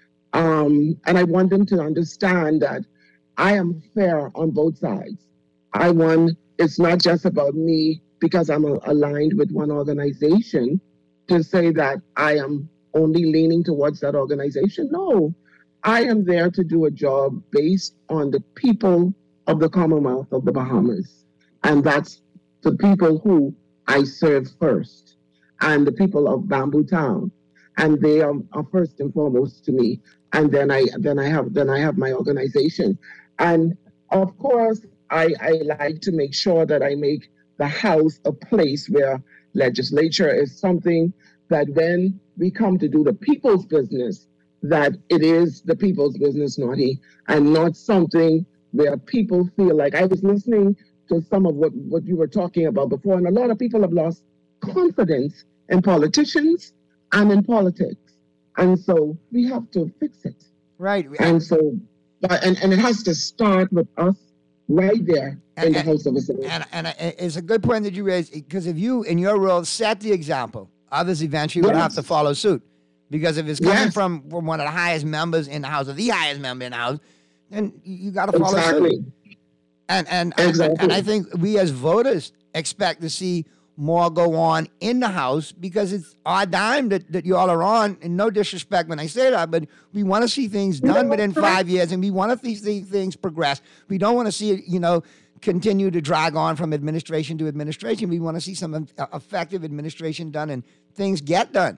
[SPEAKER 15] Um, and I want them to understand that I am fair on both sides. I want, it's not just about me because I'm a, aligned with one organization to say that I am only leaning towards that organization. No, I am there to do a job based on the people of the Commonwealth of the Bahamas. And that's the people who I serve first, and the people of Bamboo Town. And they are, are first and foremost to me. And then I then I have then I have my organization. And of course, I, I like to make sure that I make the House a place where legislature is something that when we come to do the people's business, that it is the people's business, Naughty, and not something where people feel like, I was listening to some of what, what you were talking about before, and a lot of people have lost confidence in politicians and in politics. And so we have to fix it.
[SPEAKER 4] Right.
[SPEAKER 15] And so, but, and, and it has to start with us right there in
[SPEAKER 4] and,
[SPEAKER 15] the House of Assembly.
[SPEAKER 4] And, and it's a good point that you raised, because if you, in your role, set the example, others eventually
[SPEAKER 15] yes.
[SPEAKER 4] will have to follow suit. Because if it's coming
[SPEAKER 15] yes.
[SPEAKER 4] from, from one of the highest members in the House, or the highest member in the House, then you got to follow
[SPEAKER 15] exactly.
[SPEAKER 4] suit. And and,
[SPEAKER 15] exactly.
[SPEAKER 4] and I think we as voters expect to see more go on in the House, because it's our dime that, that you all are on. And no disrespect when I say that, but we want to see things done within five years, and we want to see things progress. We don't want to see it, you know, continue to drag on from administration to administration. We want to see some effective administration done and things get done.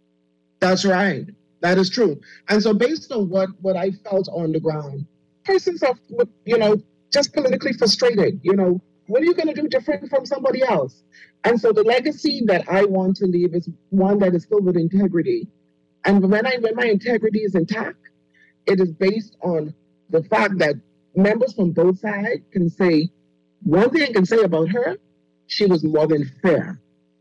[SPEAKER 15] That's right. That is true. And so based on what, what I felt on the ground, persons are, you know, just politically frustrated. You know, what are you going to do different from somebody else? And so the legacy that I want to leave is one that is filled with integrity. And when I when my integrity is intact, it is based on the fact that members from both sides can say, one thing I can say about her, she was more than fair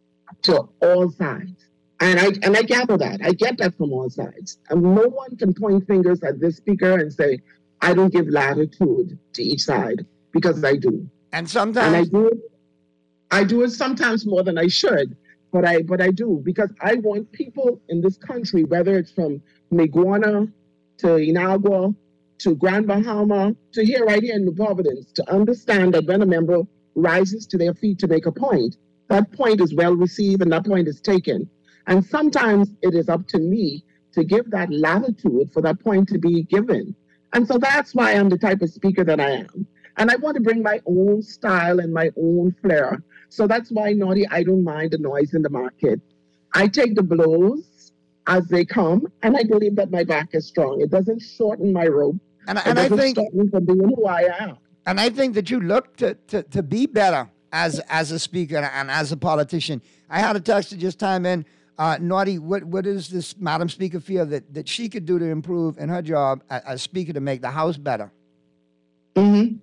[SPEAKER 15] to all sides. And I and I gather that. I get that from all sides. And no one can point fingers at this speaker and say, I don't give latitude to each side, because I do.
[SPEAKER 4] And sometimes
[SPEAKER 15] and I do it, I do it sometimes more than I should, but I but I do, because I want people in this country, whether it's from Maguana to Inagua to Grand Bahama to here right here in New Providence, to understand that when a member rises to their feet to make a point, that point is well received and that point is taken. And sometimes it is up to me to give that latitude for that point to be given. And so that's why I'm the type of speaker that I am. And I want to bring my own style and my own flair. So that's why, Naughty, I don't mind the noise in the market. I take the blows as they come, and I believe that my back is strong. It doesn't shorten my rope.
[SPEAKER 4] And,
[SPEAKER 15] it
[SPEAKER 4] and I
[SPEAKER 15] doesn't
[SPEAKER 4] think,
[SPEAKER 15] stop me from being who I am.
[SPEAKER 4] And I think that you look to, to, to be better as as a speaker and as a politician. I had a text to just time in, uh, Naughty, what, what does this Madam Speaker feel that, that she could do to improve in her job as, as Speaker to make the House better?
[SPEAKER 15] Mm-hmm.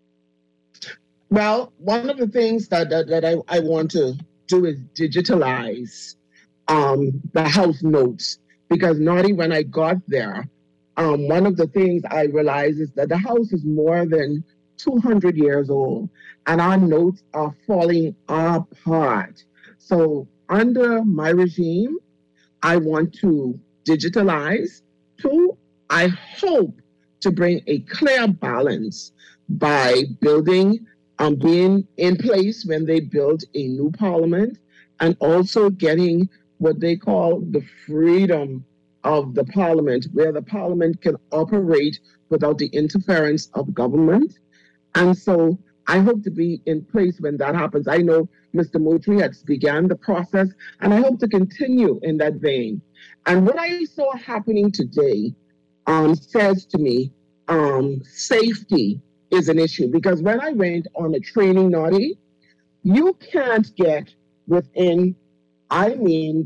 [SPEAKER 15] Well, one of the things that, that, that I, I want to do is digitalize um, the House notes. Because, Naughty, when I got there, um, one of the things I realized is that the House is more than two hundred years old, and our notes are falling apart. So under my regime, I want to digitalize. Two, I hope to bring a clear balance by building Um, being in place when they build a new parliament, and also getting what they call the freedom of the parliament, where the parliament can operate without the interference of government. And so I hope to be in place when that happens. I know Mister Motri has begun the process, and I hope to continue in that vein. And what I saw happening today um, says to me, um, safety is an issue, because when I went on a training, Naughty, you can't get within, I mean,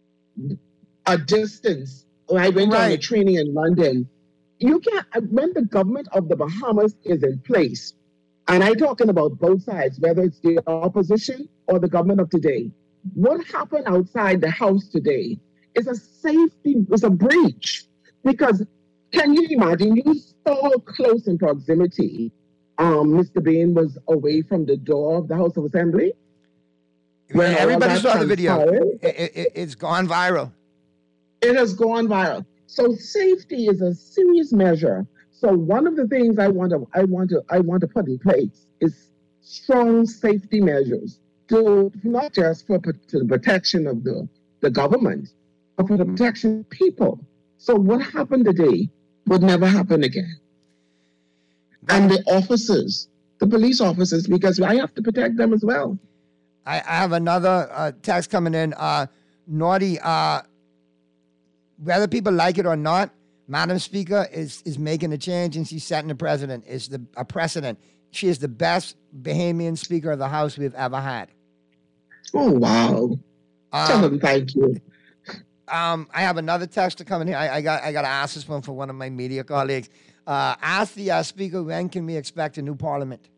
[SPEAKER 15] a distance. When I went right. on a training in London, you can't, when the government of the Bahamas is in place, and I'm talking about both sides, whether it's the opposition or the government of today, what happened outside the House today is a safety, is a breach. Because can you imagine, you so close in proximity um, Mister Bain was away from the door of the House of Assembly.
[SPEAKER 4] When everybody saw the video.
[SPEAKER 15] transpired.
[SPEAKER 4] It, it, it's gone viral.
[SPEAKER 15] It has gone viral. So safety is a serious measure. So one of the things I want to I want to I want to put in place is strong safety measures to not just for to the protection of the, the government, but for the protection of people. So what happened today would never happen again. And the officers, the police officers, because I have to protect them as well.
[SPEAKER 4] I, I have another uh, text coming in. Uh, Naughty, uh, whether people like it or not, Madam Speaker is is making a change, and she's setting the precedent. It's the a precedent. She is the best Bahamian Speaker of the House we've ever had.
[SPEAKER 15] Oh, wow.
[SPEAKER 4] Um,
[SPEAKER 15] Tell them thank you.
[SPEAKER 4] Um, I have another text to come in here. I, I got I got to ask this one for one of my media colleagues. Uh, ask the uh, Speaker, when can we expect a new Parliament?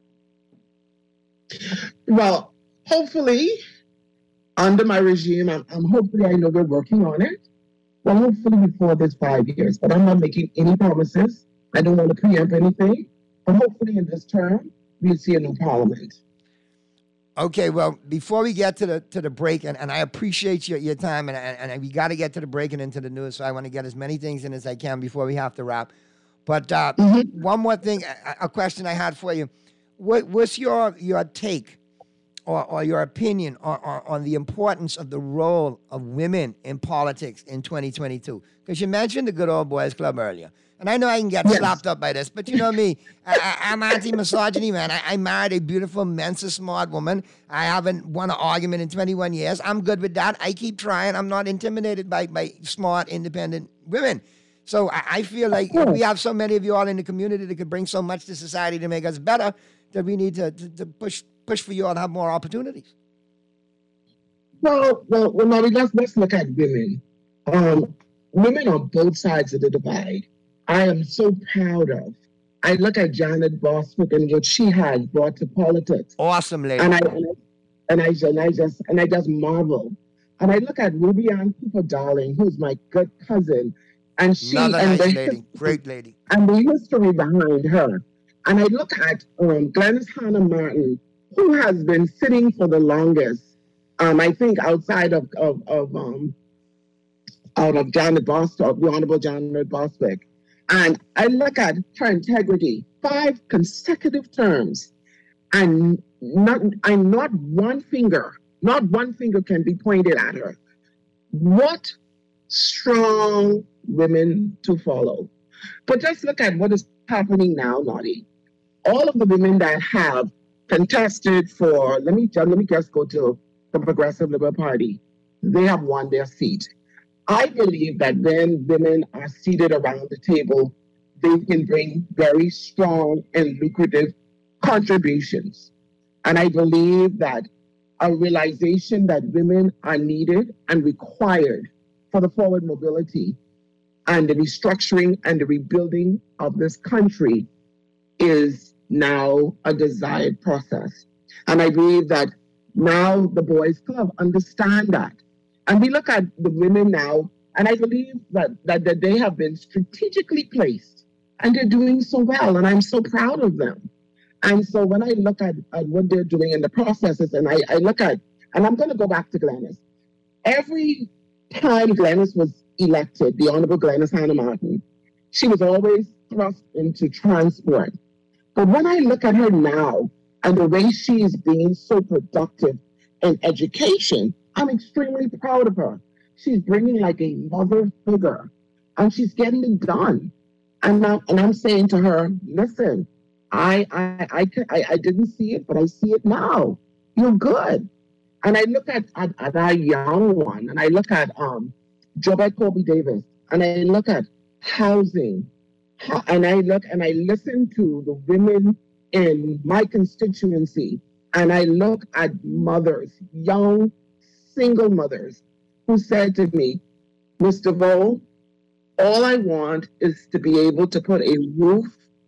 [SPEAKER 15] Well, hopefully, under my regime, I'm, I'm hopefully, I know we're working on it. Well, hopefully before this five years, but I'm not making any promises. I don't want to preempt anything, but hopefully in this term, we'll see a new Parliament.
[SPEAKER 4] Okay, well, before we get to the to the break, and, and I appreciate your, your time, and, and, and we got to get to the break and into the news, so I want to get as many things in as I can before we have to wrap. But uh, mm-hmm. one more thing, a, a question I had for you. What, what's your your take or, or your opinion on, on, on the importance of the role of women in politics in twenty twenty-two? Because you mentioned the Good Old Boys Club earlier. And I know I can get yes. slapped up by this, but you know me. I, I, I'm anti-misogyny, man. I, I married a beautiful, Mensa smart woman. I haven't won an argument in twenty-one years. I'm good with that. I keep trying. I'm not intimidated by, by smart, independent women. So I, I feel like if we have so many of you all in the community that could bring so much to society to make us better, that we need to, to, to push push for you all to have more opportunities.
[SPEAKER 15] Well, well, well, Mary, let's, let's look at women. Um, women on both sides of the divide. I am so proud of. I look at Janet Bostwick and what she has brought to politics.
[SPEAKER 4] Awesome lady.
[SPEAKER 15] And I and I, and I just and I just marvel. And I look at Ruby Ann Cooper Darling, who's my good cousin, and she
[SPEAKER 4] Another
[SPEAKER 15] and
[SPEAKER 4] nice
[SPEAKER 15] the,
[SPEAKER 4] lady, great lady,
[SPEAKER 15] and the history behind her. And I look at um, Glenys Hannah Martin, who has been sitting for the longest. Um, I think outside of of, of um out of Janet Bostwick, the Honorable Janet Bostwick. And I look at her integrity, five consecutive terms, and not, and not one finger, not one finger can be pointed at her. What strong women to follow. But just look at what is happening now, Naughty. All of the women that have contested for, let me, let me just go to the Progressive Liberal Party, they have won their seat. I believe that when women are seated around the table, they can bring very strong and lucrative contributions. And I believe that a realization that women are needed and required for the forward mobility and the restructuring and the rebuilding of this country is now a desired process. And I believe that now the Boys Club understand that. And we look at the women now, and I believe that, that, that they have been strategically placed, and they're doing so well, and I'm so proud of them. And so when I look at, at what they're doing in the processes, and I, I look at, and I'm going to go back to Glenys. Every time Glenys was elected, the Honorable Glenys Hannah Martin, she was always thrust into transport. But when I look at her now, and the way she is being so productive in education, I'm extremely proud of her. She's bringing like a mother figure, and she's getting it done. And now, and I'm saying to her, listen, I, I, I, I, I didn't see it, but I see it now. You're good. And I look at, at, at our young one, and I look at um, Jobette Colby Davis, and I look at housing, and I look and I listen to the women in my constituency, and I look at mothers, young single mothers, who said to me, Mister Vole, all I want is to be able to put a roof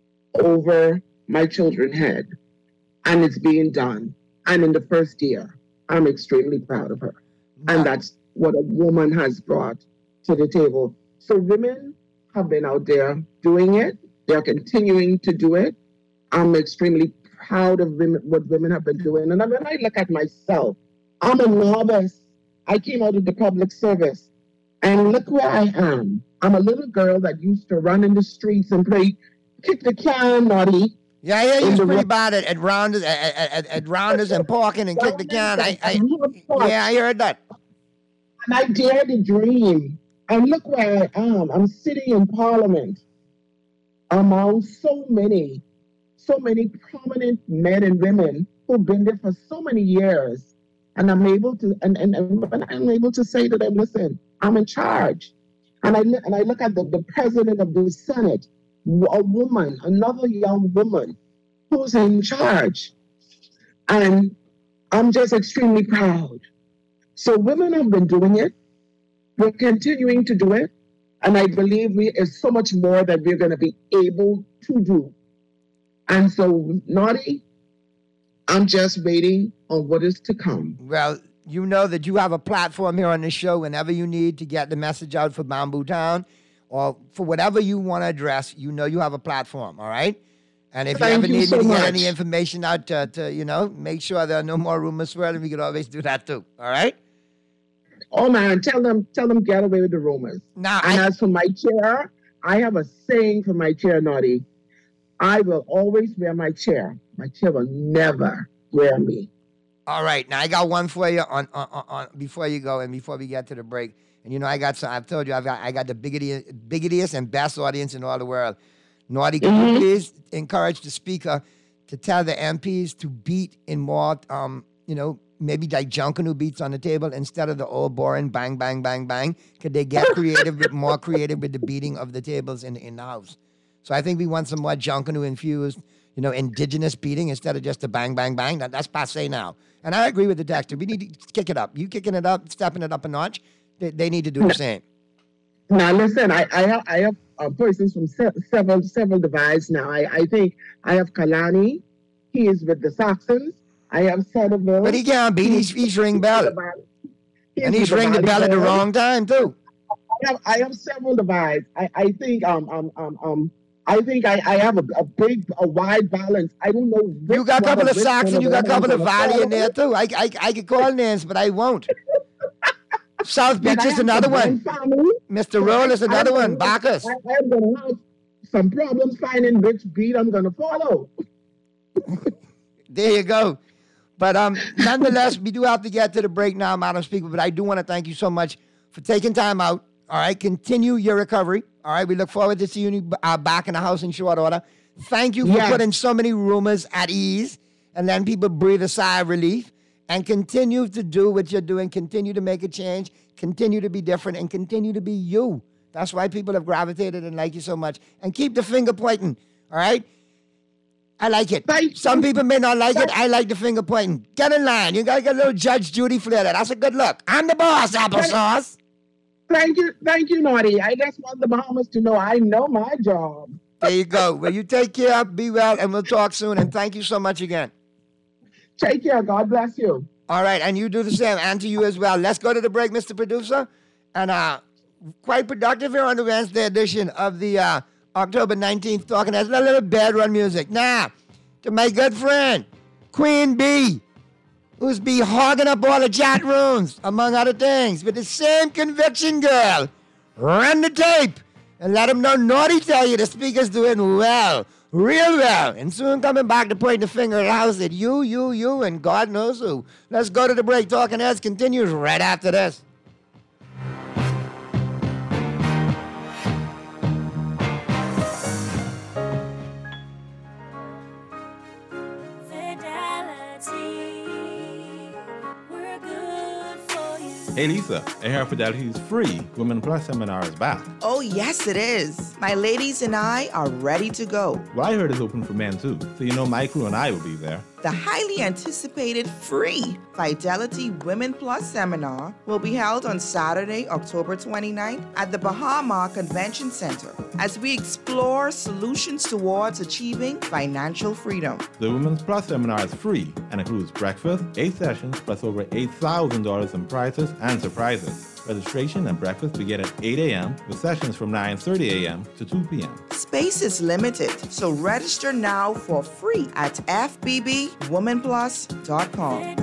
[SPEAKER 15] over my children's head. And it's being done. And in the first year, I'm extremely proud of her. Wow. And that's what a woman has brought to the table. So women have been out there doing it. They're continuing to do it. I'm extremely proud of women, what women have been doing. And when I look at myself, I'm a novice. I came out of the public service. And look where I am. I'm a little girl that used to run in the streets and play kick the can, naughty.
[SPEAKER 4] Yeah, yeah, you're pretty
[SPEAKER 15] ro-
[SPEAKER 4] bad at, at rounders, at, at, at rounders and parking and kick the can. I, I, yeah, I heard that.
[SPEAKER 15] And I dare to dream. And look where I am. I'm sitting in Parliament among so many, so many prominent men and women who've been there for so many years. And I'm able to, and, and, and I'm able to say to them, listen, I'm in charge. And I, and I look at the, the president of the Senate, a woman, another young woman who's in charge. And I'm just extremely proud. So women have been doing it. We're continuing to do it. And I believe we is so much more that we're going to be able to do. And so, Naughty, I'm just waiting on what is to come.
[SPEAKER 4] Well, you know that you have a platform here on the show whenever you need to get the message out for Bamboo Town or for whatever you want to address. You know you have a platform, all right? And if
[SPEAKER 15] Thank
[SPEAKER 4] you ever
[SPEAKER 15] you
[SPEAKER 4] need
[SPEAKER 15] so
[SPEAKER 4] me to
[SPEAKER 15] much.
[SPEAKER 4] get any information out to, to, you know, make sure there are no more rumors swirling, we could always do that too, all right?
[SPEAKER 15] Oh, man, tell them, tell them get away with the rumors.
[SPEAKER 4] Now,
[SPEAKER 15] and
[SPEAKER 4] I-
[SPEAKER 15] as for my chair, I have a saying for my chair, Naughty. I will always wear my chair. My chair will never wear me.
[SPEAKER 4] All right, now I got one for you on, on, on, on before you go and before we get to the break. And you know, I got some, I've told you, I've got, I got the biggity, biggitiest and best audience in all the world. Naughty, can you please encourage the speaker to tell the M Ps to beat in more, um, you know, maybe like Junkanoo beats on the table instead of the old boring bang, bang, bang, bang? Could they get creative, with more creative with the beating of the tables in, in the house? So I think we want some more Junkanoo infused, you know, indigenous beating instead of just a bang, bang, bang. That, that's passe now. And I agree with the Dexter. We need to kick it up. You kicking it up, stepping it up a notch. They, they need to do the same.
[SPEAKER 15] Now, listen, I, I have, I have uh, persons from se- several several divides now. I, I think I have Kalani. He is with the Saxons. I have Centerville.
[SPEAKER 4] But he can't beat. He's, he's ring bell. And he's ring the bell at the wrong time, too.
[SPEAKER 15] I have, I have several divides. I, I think um um um um I think I, I have a, a big a wide balance. I don't know.
[SPEAKER 4] You got a couple of Saxon, you got a couple of Valley in there, too. I, I, I could call names, but I won't. South Beach is another one. Mister Roll is another one. Bacchus.
[SPEAKER 15] I, I'm going to have some problems finding which beat I'm going to follow.
[SPEAKER 4] There you go. But um, nonetheless, we do have to get to the break now, Madam Speaker. But I do want to thank you so much for taking time out. All right, continue your recovery. All right, we look forward to seeing you uh, back in the house in short order. Thank you for
[SPEAKER 15] Yes.
[SPEAKER 4] putting so many rumors at ease and letting people breathe a sigh of relief. And continue to do what you're doing. Continue to make a change. Continue to be different. And continue to be you. That's why people have gravitated and like you so much. And keep the finger pointing. All right? I like it. Some people may not like it. I like the finger pointing. Get in line. You got to get a little Judge Judy flair there. That's a good look. I'm the boss, applesauce.
[SPEAKER 15] Thank you, thank you, Naughty. I just want the Bahamas to know I know my job.
[SPEAKER 4] There you go. Well, you take care. Be well. And we'll talk soon. And thank you so much again.
[SPEAKER 15] Take care. God bless you.
[SPEAKER 4] All right, and you do the same, and to you as well. Let's go to the break, Mister Producer. And uh, quite productive here on the Wednesday edition of the uh, October nineteenth Talking Heads. A little bed run music. Now, to my good friend, Queen Bee, who's be hogging up all the chat rooms, among other things, with the same conviction, girl. Run the tape and let them know Naughty tell you the speaker's doing well. Real well. And soon coming back to point the finger at the house at you, you, you, and God knows who. Let's go to the break. Talking Heads continues right after this.
[SPEAKER 12] Hey Lisa, I hear Fidelity's free Women Plus seminar is back.
[SPEAKER 11] Oh, yes, it is. My ladies and I are ready to go.
[SPEAKER 12] Well, I heard it's open for men too, so you know my crew and I will be there.
[SPEAKER 11] The highly anticipated free Fidelity Women Plus seminar will be held on Saturday, October twenty-ninth at the Bahama Convention Center as we explore solutions towards achieving financial freedom.
[SPEAKER 12] The Women's Plus seminar is free and includes breakfast, eight sessions, plus over eight thousand dollars in prizes and surprises. Registration and breakfast begin at eight a.m. with sessions from nine thirty a.m. to two p.m.
[SPEAKER 11] Space is limited, so register now for free at f b b woman plus dot com.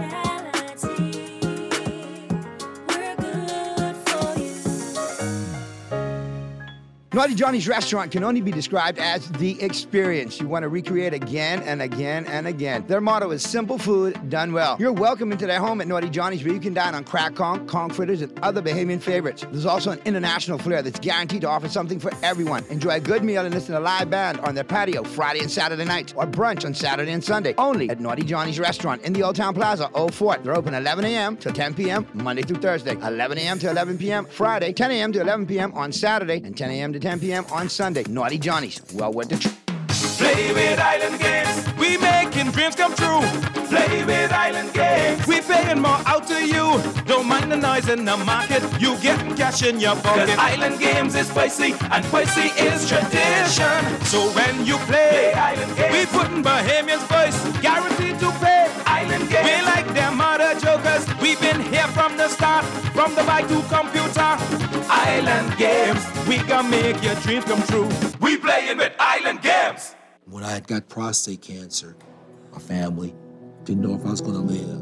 [SPEAKER 4] Naughty Johnny's restaurant can only be described as the experience you want to recreate again and again and again. Their motto is simple food done well. You're welcome into their home at Naughty Johnny's, where you can dine on crack conch, conch fritters, and other Bahamian favorites. There's also an international flair that's guaranteed to offer something for everyone. Enjoy a good meal and listen to a live band on their patio Friday and Saturday nights, or brunch on Saturday and Sunday, only at Naughty Johnny's restaurant in the Old Town Plaza, Old Fort. They're open eleven a.m. to ten p.m. Monday through Thursday, eleven a.m. to eleven p.m. Friday, ten a.m. to eleven p.m. on Saturday, and ten a.m. to ten p.m. on Sunday. Naughty Johnny's, well worth the trip.
[SPEAKER 16] Play with Island Games, we making dreams come true. Play with Island Games, we paying more out to you. Don't mind the noise in the market, you getting cash in your pocket. 'Cause Island Games is spicy, and spicy is tradition. So when you play, play Island Games, we putting Bahamians first, guaranteed to pay. Island Games, we like them other jokers, we've been here from the start, from the bike to computer. Island Games, we gonna make your dreams come true. We playing with Island Games.
[SPEAKER 17] When I had got prostate cancer, my family didn't know if I was going to live.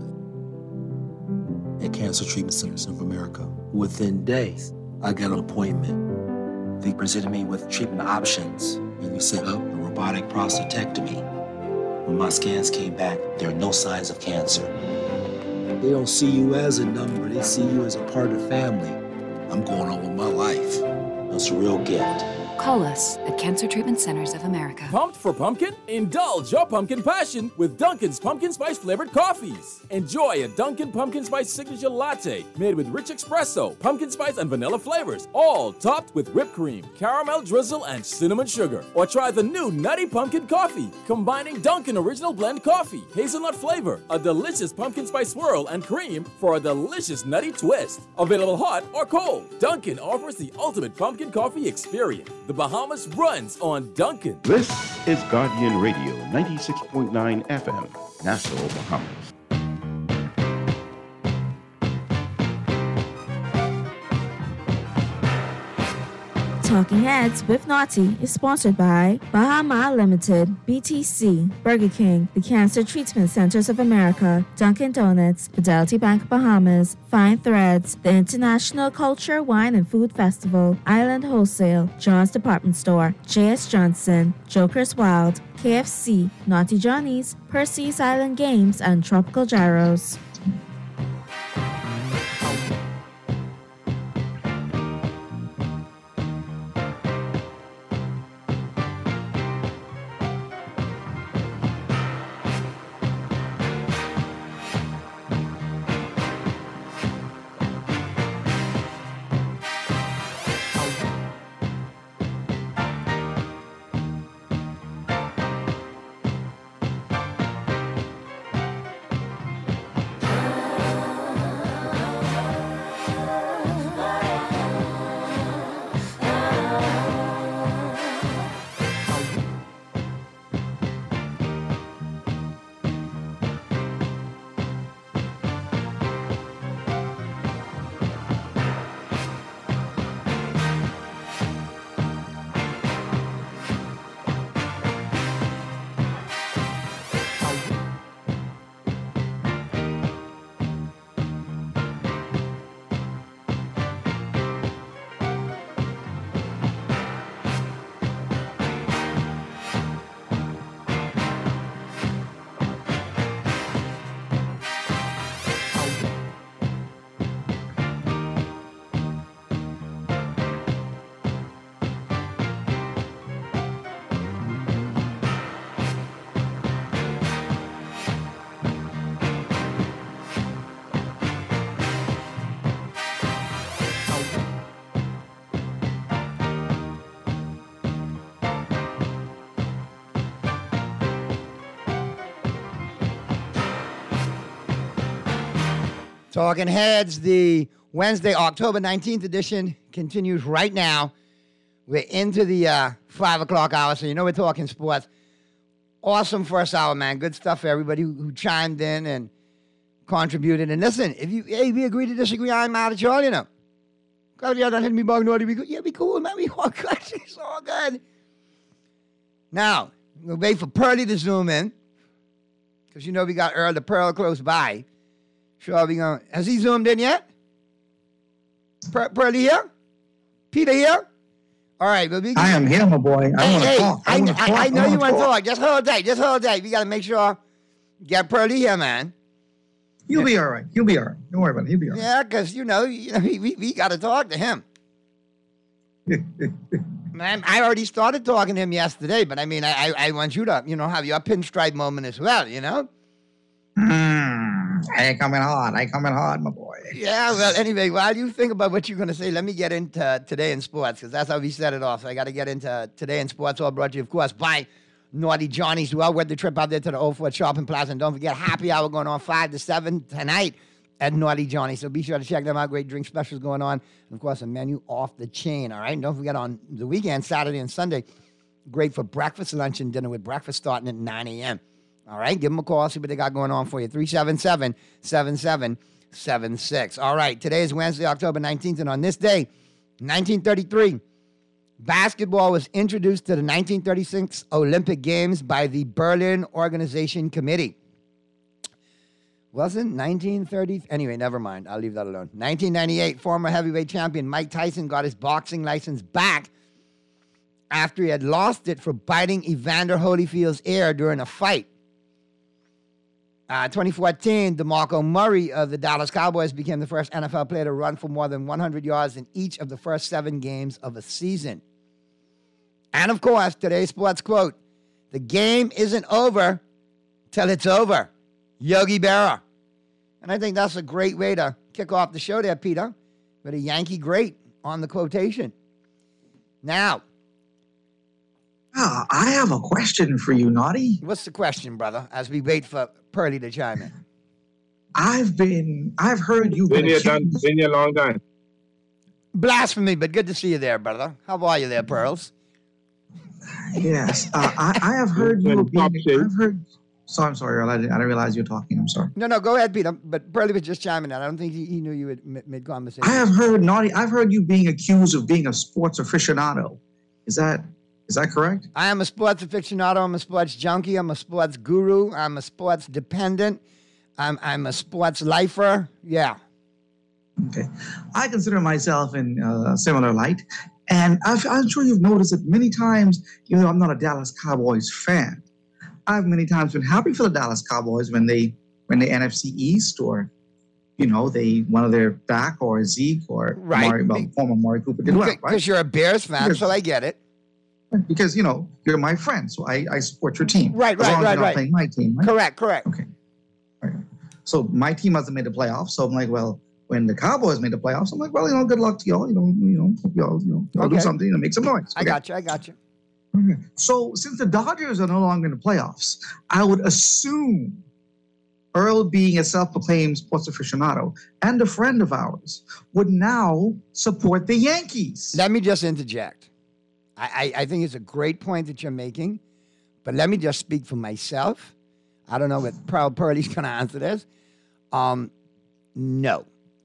[SPEAKER 17] At Cancer Treatment Centers of America, within days, I got an appointment. They presented me with treatment options, and we set up a robotic prostatectomy. When my scans came back, there are no signs of cancer. They don't see you as a number, they see you as a part of the family. I'm going on with my life. That's a real gift.
[SPEAKER 18] Call us at Cancer Treatment Centers of America.
[SPEAKER 7] Pumped for pumpkin? Indulge your pumpkin passion with Dunkin's Pumpkin Spice flavored coffees. Enjoy a Dunkin' Pumpkin Spice Signature Latte made with rich espresso, pumpkin spice, and vanilla flavors, all topped with whipped cream, caramel drizzle, and cinnamon sugar. Or try the new Nutty Pumpkin Coffee, combining Dunkin' Original Blend Coffee, hazelnut flavor, a delicious pumpkin spice swirl, and cream for a delicious nutty twist. Available hot or cold, Dunkin' offers the ultimate pumpkin coffee experience. The Bahamas runs on Dunkin'.
[SPEAKER 14] This is Guardian Radio, ninety-six point nine F M, Nassau, Bahamas.
[SPEAKER 3] Talking Heads with Naughty is sponsored by Bahama Limited, B T C, Burger King, the Cancer Treatment Centers of America, Dunkin' Donuts, Fidelity Bank Bahamas, Fine Threads, the International Culture, Wine and Food Festival, Island Wholesale, John's Department Store, J S Johnson, Joker's Wild, K F C, Naughty Johnny's, Percy's Island Games, and Tropical Gyros.
[SPEAKER 4] Talking Heads, the Wednesday, October nineteenth edition continues right now. We're into the uh, five o'clock hour, so you know we're talking sports. Awesome first hour, man. Good stuff for everybody who, who chimed in and contributed. And listen, if you, hey, we agree to disagree, I'm out at you all, you know. Cause y'all done hit me back, Naughty. We go, yeah, be cool, man. We all good. It's all good. Now, we'll wait for Pearlie to zoom in. Because you know we got Earl the Pearl close by. Sure, we gonna. Has he zoomed in yet? Per- Pearlie here? Peter here? All right, but we can,
[SPEAKER 19] I am here, my boy. I
[SPEAKER 4] hey,
[SPEAKER 19] want to
[SPEAKER 4] hey,
[SPEAKER 19] talk. I,
[SPEAKER 4] I,
[SPEAKER 19] wanna
[SPEAKER 4] I,
[SPEAKER 19] talk.
[SPEAKER 4] I know
[SPEAKER 19] I
[SPEAKER 4] you
[SPEAKER 19] wanna
[SPEAKER 4] want to
[SPEAKER 19] talk.
[SPEAKER 4] talk. Just hold tight. Just hold tight. We got to make sure get Pearlie here, man.
[SPEAKER 19] He'll be all right. He'll be all right. Don't worry about it. He'll be all right.
[SPEAKER 4] Yeah, because, you know, you know, we, we got to talk to him. Man, I already started talking to him yesterday, but I mean, I, I, I want you to, you know, have your pinstripe moment as well, you know?
[SPEAKER 19] Mm, I coming hard. I coming hard, my boy.
[SPEAKER 4] Yeah, well, anyway, while you think about what you're going to say, let me get into Today in Sports, because that's how we set it off. So I got to get into Today in Sports, all brought to you, of course, by Naughty Johnny's. Well worth the trip out there to the Old Fort Shopping Plaza. And don't forget, happy hour going on five to seven tonight at Naughty Johnny. So be sure to check them out. Great drink specials going on. And, of course, a menu off the chain, all right? And don't forget, on the weekend, Saturday and Sunday, great for breakfast, lunch, and dinner with breakfast starting at nine a.m. All right? Give them a call. See what they got going on for you. three seven seven, seven seven seven six. All right. Today is Wednesday, October nineteenth. And on this day, nineteen thirty-three, basketball was introduced to the nineteen thirty-six Olympic Games by the Berlin Organization Committee. Wasn't nineteen thirty? Anyway, never mind. I'll leave that alone. nineteen ninety-eight, former heavyweight champion Mike Tyson got his boxing license back after he had lost it for biting Evander Holyfield's ear during a fight. Uh, twenty fourteen, DeMarco Murray of the Dallas Cowboys became the first N F L player to run for more than one hundred yards in each of the first seven games of a season. And, of course, today's sports quote, the game isn't over till it's over. Yogi Berra. And I think that's a great way to kick off the show there, Peter, with a Yankee great on the quotation. Now.
[SPEAKER 19] Oh, I have a question for you, Naughty.
[SPEAKER 4] What's the question, brother, as we wait for Pearlie to chime in?
[SPEAKER 19] I've been, I've heard you've
[SPEAKER 5] Been
[SPEAKER 19] been
[SPEAKER 5] here,
[SPEAKER 19] accused-
[SPEAKER 5] done, been here a long time.
[SPEAKER 4] Blasphemy, but good to see you there, brother. How are you there, Pearls?
[SPEAKER 19] Yes, uh, I, I have heard you being, I've heard, so I'm sorry, Earl, I didn't, I didn't realize you were talking, I'm sorry.
[SPEAKER 4] No, no, go ahead, Peter. But Pearlie was just chiming in. I don't think he, he knew you had mid- mid-conversation.
[SPEAKER 19] I have heard, Naughty, I've heard you being accused of being a sports aficionado. Is that, is that correct?
[SPEAKER 4] I am a sports aficionado. I'm a sports junkie. I'm a sports guru. I'm a sports dependent. I'm, I'm a sports lifer. Yeah.
[SPEAKER 19] Okay. I consider myself in a similar light. And I've, I'm sure you've noticed that many times, even though I'm not a Dallas Cowboys fan, I've many times been happy for the Dallas Cowboys when they when the N F C East or, you know, they one of their back or Zeke or
[SPEAKER 4] Right.
[SPEAKER 19] Mari, well, former Mari Cooper did well,
[SPEAKER 4] Because
[SPEAKER 19] right?
[SPEAKER 4] you're a Bears fan,
[SPEAKER 19] Because-
[SPEAKER 4] so I get it.
[SPEAKER 19] Because, you know, you're my friend, so I, I support your team.
[SPEAKER 4] Right,
[SPEAKER 19] as
[SPEAKER 4] right,
[SPEAKER 19] long as
[SPEAKER 4] right,
[SPEAKER 19] you're not
[SPEAKER 4] right.
[SPEAKER 19] playing my team, right?
[SPEAKER 4] Correct, correct.
[SPEAKER 19] Okay. All right. So my team hasn't made the playoffs, so I'm like, well, when the Cowboys made the playoffs, I'm like, well, you know, good luck to y'all. You know, you know, hope y'all, you know, y'all do
[SPEAKER 4] Okay.
[SPEAKER 19] something and make some noise.
[SPEAKER 4] I
[SPEAKER 19] okay?
[SPEAKER 4] got you. I got you.
[SPEAKER 19] Okay. So since the Dodgers are no longer in the playoffs, I would assume Earl, being a self-proclaimed sports aficionado and a friend of ours, would now support the Yankees.
[SPEAKER 4] Let me just interject. I, I, I think it's a great point that you're making, but let me just speak for myself. I don't know what Proud Pearlie's going to answer this. Um, no.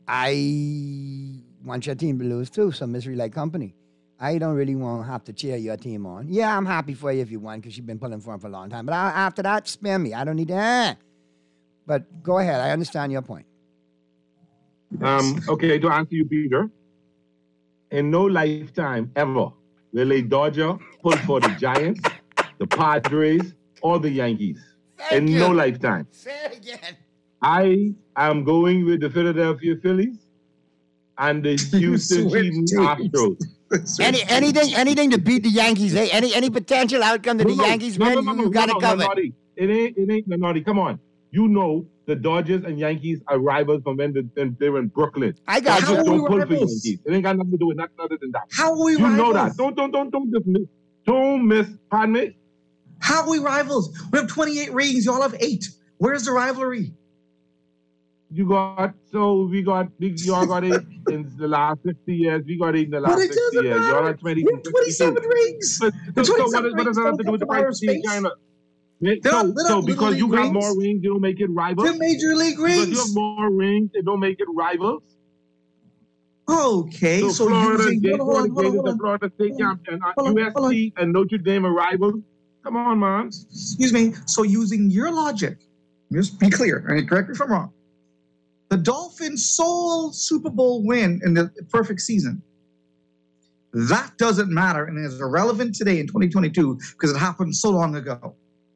[SPEAKER 4] I want your team to lose too, so misery like company. I don't really want to have to cheer your team on. Yeah, I'm happy for you if you won because you've been pulling for them for a long time. But I, after that, spare me. I don't need that. But go ahead. I understand your point.
[SPEAKER 5] Um, okay, to answer you, Peter, in no lifetime ever will a Dodger pull for the Giants, the Padres, or the Yankees.
[SPEAKER 4] Thank
[SPEAKER 5] in
[SPEAKER 4] you.
[SPEAKER 5] no lifetime.
[SPEAKER 4] Say it again.
[SPEAKER 5] I am going with the Philadelphia Phillies and the Houston
[SPEAKER 19] Switch
[SPEAKER 5] Astros.
[SPEAKER 4] Any anything anything to beat the Yankees. Eh? Any any potential outcome that the
[SPEAKER 5] No, no,
[SPEAKER 4] Yankees
[SPEAKER 5] no,
[SPEAKER 4] win,
[SPEAKER 5] no, no,
[SPEAKER 4] you
[SPEAKER 5] no,
[SPEAKER 4] got
[SPEAKER 5] no,
[SPEAKER 4] it
[SPEAKER 5] no,
[SPEAKER 4] covered.
[SPEAKER 5] Naughty. It ain't, it ain't no naughty. Come on. You know the Dodgers and Yankees are rivals from when, the, when they were in Brooklyn.
[SPEAKER 4] I got
[SPEAKER 5] Dodgers
[SPEAKER 19] you.
[SPEAKER 5] don't
[SPEAKER 19] How are
[SPEAKER 5] pull
[SPEAKER 19] we
[SPEAKER 5] for
[SPEAKER 19] rivals?
[SPEAKER 5] Yankees. It ain't got nothing to do with nothing other than that.
[SPEAKER 19] How are we
[SPEAKER 5] You know
[SPEAKER 19] rivals?
[SPEAKER 5] that. Don't, don't, don't, don't dismiss. Don't miss. Pardon me?
[SPEAKER 19] How are we rivals? We have twenty-eight rings. Y'all have eight. Where's the rivalry?
[SPEAKER 5] You got, so we got, we, y'all got eight in the last sixty years. We got eight in the last
[SPEAKER 19] But it
[SPEAKER 5] sixty
[SPEAKER 19] doesn't
[SPEAKER 5] years.
[SPEAKER 19] matter.
[SPEAKER 5] Y'all are twenty.
[SPEAKER 19] We have twenty-seven rings.
[SPEAKER 5] But,
[SPEAKER 19] The
[SPEAKER 5] so, so what,
[SPEAKER 19] twenty-seven
[SPEAKER 5] does- what does that have to do with the
[SPEAKER 19] rings don't
[SPEAKER 5] price of
[SPEAKER 19] count for
[SPEAKER 5] China?
[SPEAKER 19] our They're
[SPEAKER 5] So,
[SPEAKER 19] not- they're
[SPEAKER 5] so
[SPEAKER 19] not
[SPEAKER 5] because
[SPEAKER 19] little
[SPEAKER 5] you
[SPEAKER 19] league
[SPEAKER 5] got
[SPEAKER 19] rings.
[SPEAKER 5] more rings, you don't make it rivals?
[SPEAKER 19] They're major league
[SPEAKER 5] Because you
[SPEAKER 19] rings.
[SPEAKER 5] have more rings, it don't make it rivals?
[SPEAKER 19] Okay,
[SPEAKER 5] So,
[SPEAKER 19] so
[SPEAKER 5] Florida,
[SPEAKER 19] using
[SPEAKER 5] Gators,
[SPEAKER 19] hold on, hold on,
[SPEAKER 5] Gators,
[SPEAKER 19] hold
[SPEAKER 5] the
[SPEAKER 19] on.
[SPEAKER 5] Florida State champion, uh,
[SPEAKER 19] hold on, hold on.
[SPEAKER 5] U S C and Notre Dame are rivals. Come on, man.
[SPEAKER 19] Excuse me. So using your logic, just be clear, and correct me if I'm wrong. The Dolphins' sole Super Bowl win in the perfect season. That doesn't matter and is irrelevant today in twenty twenty-two because it happened so long ago.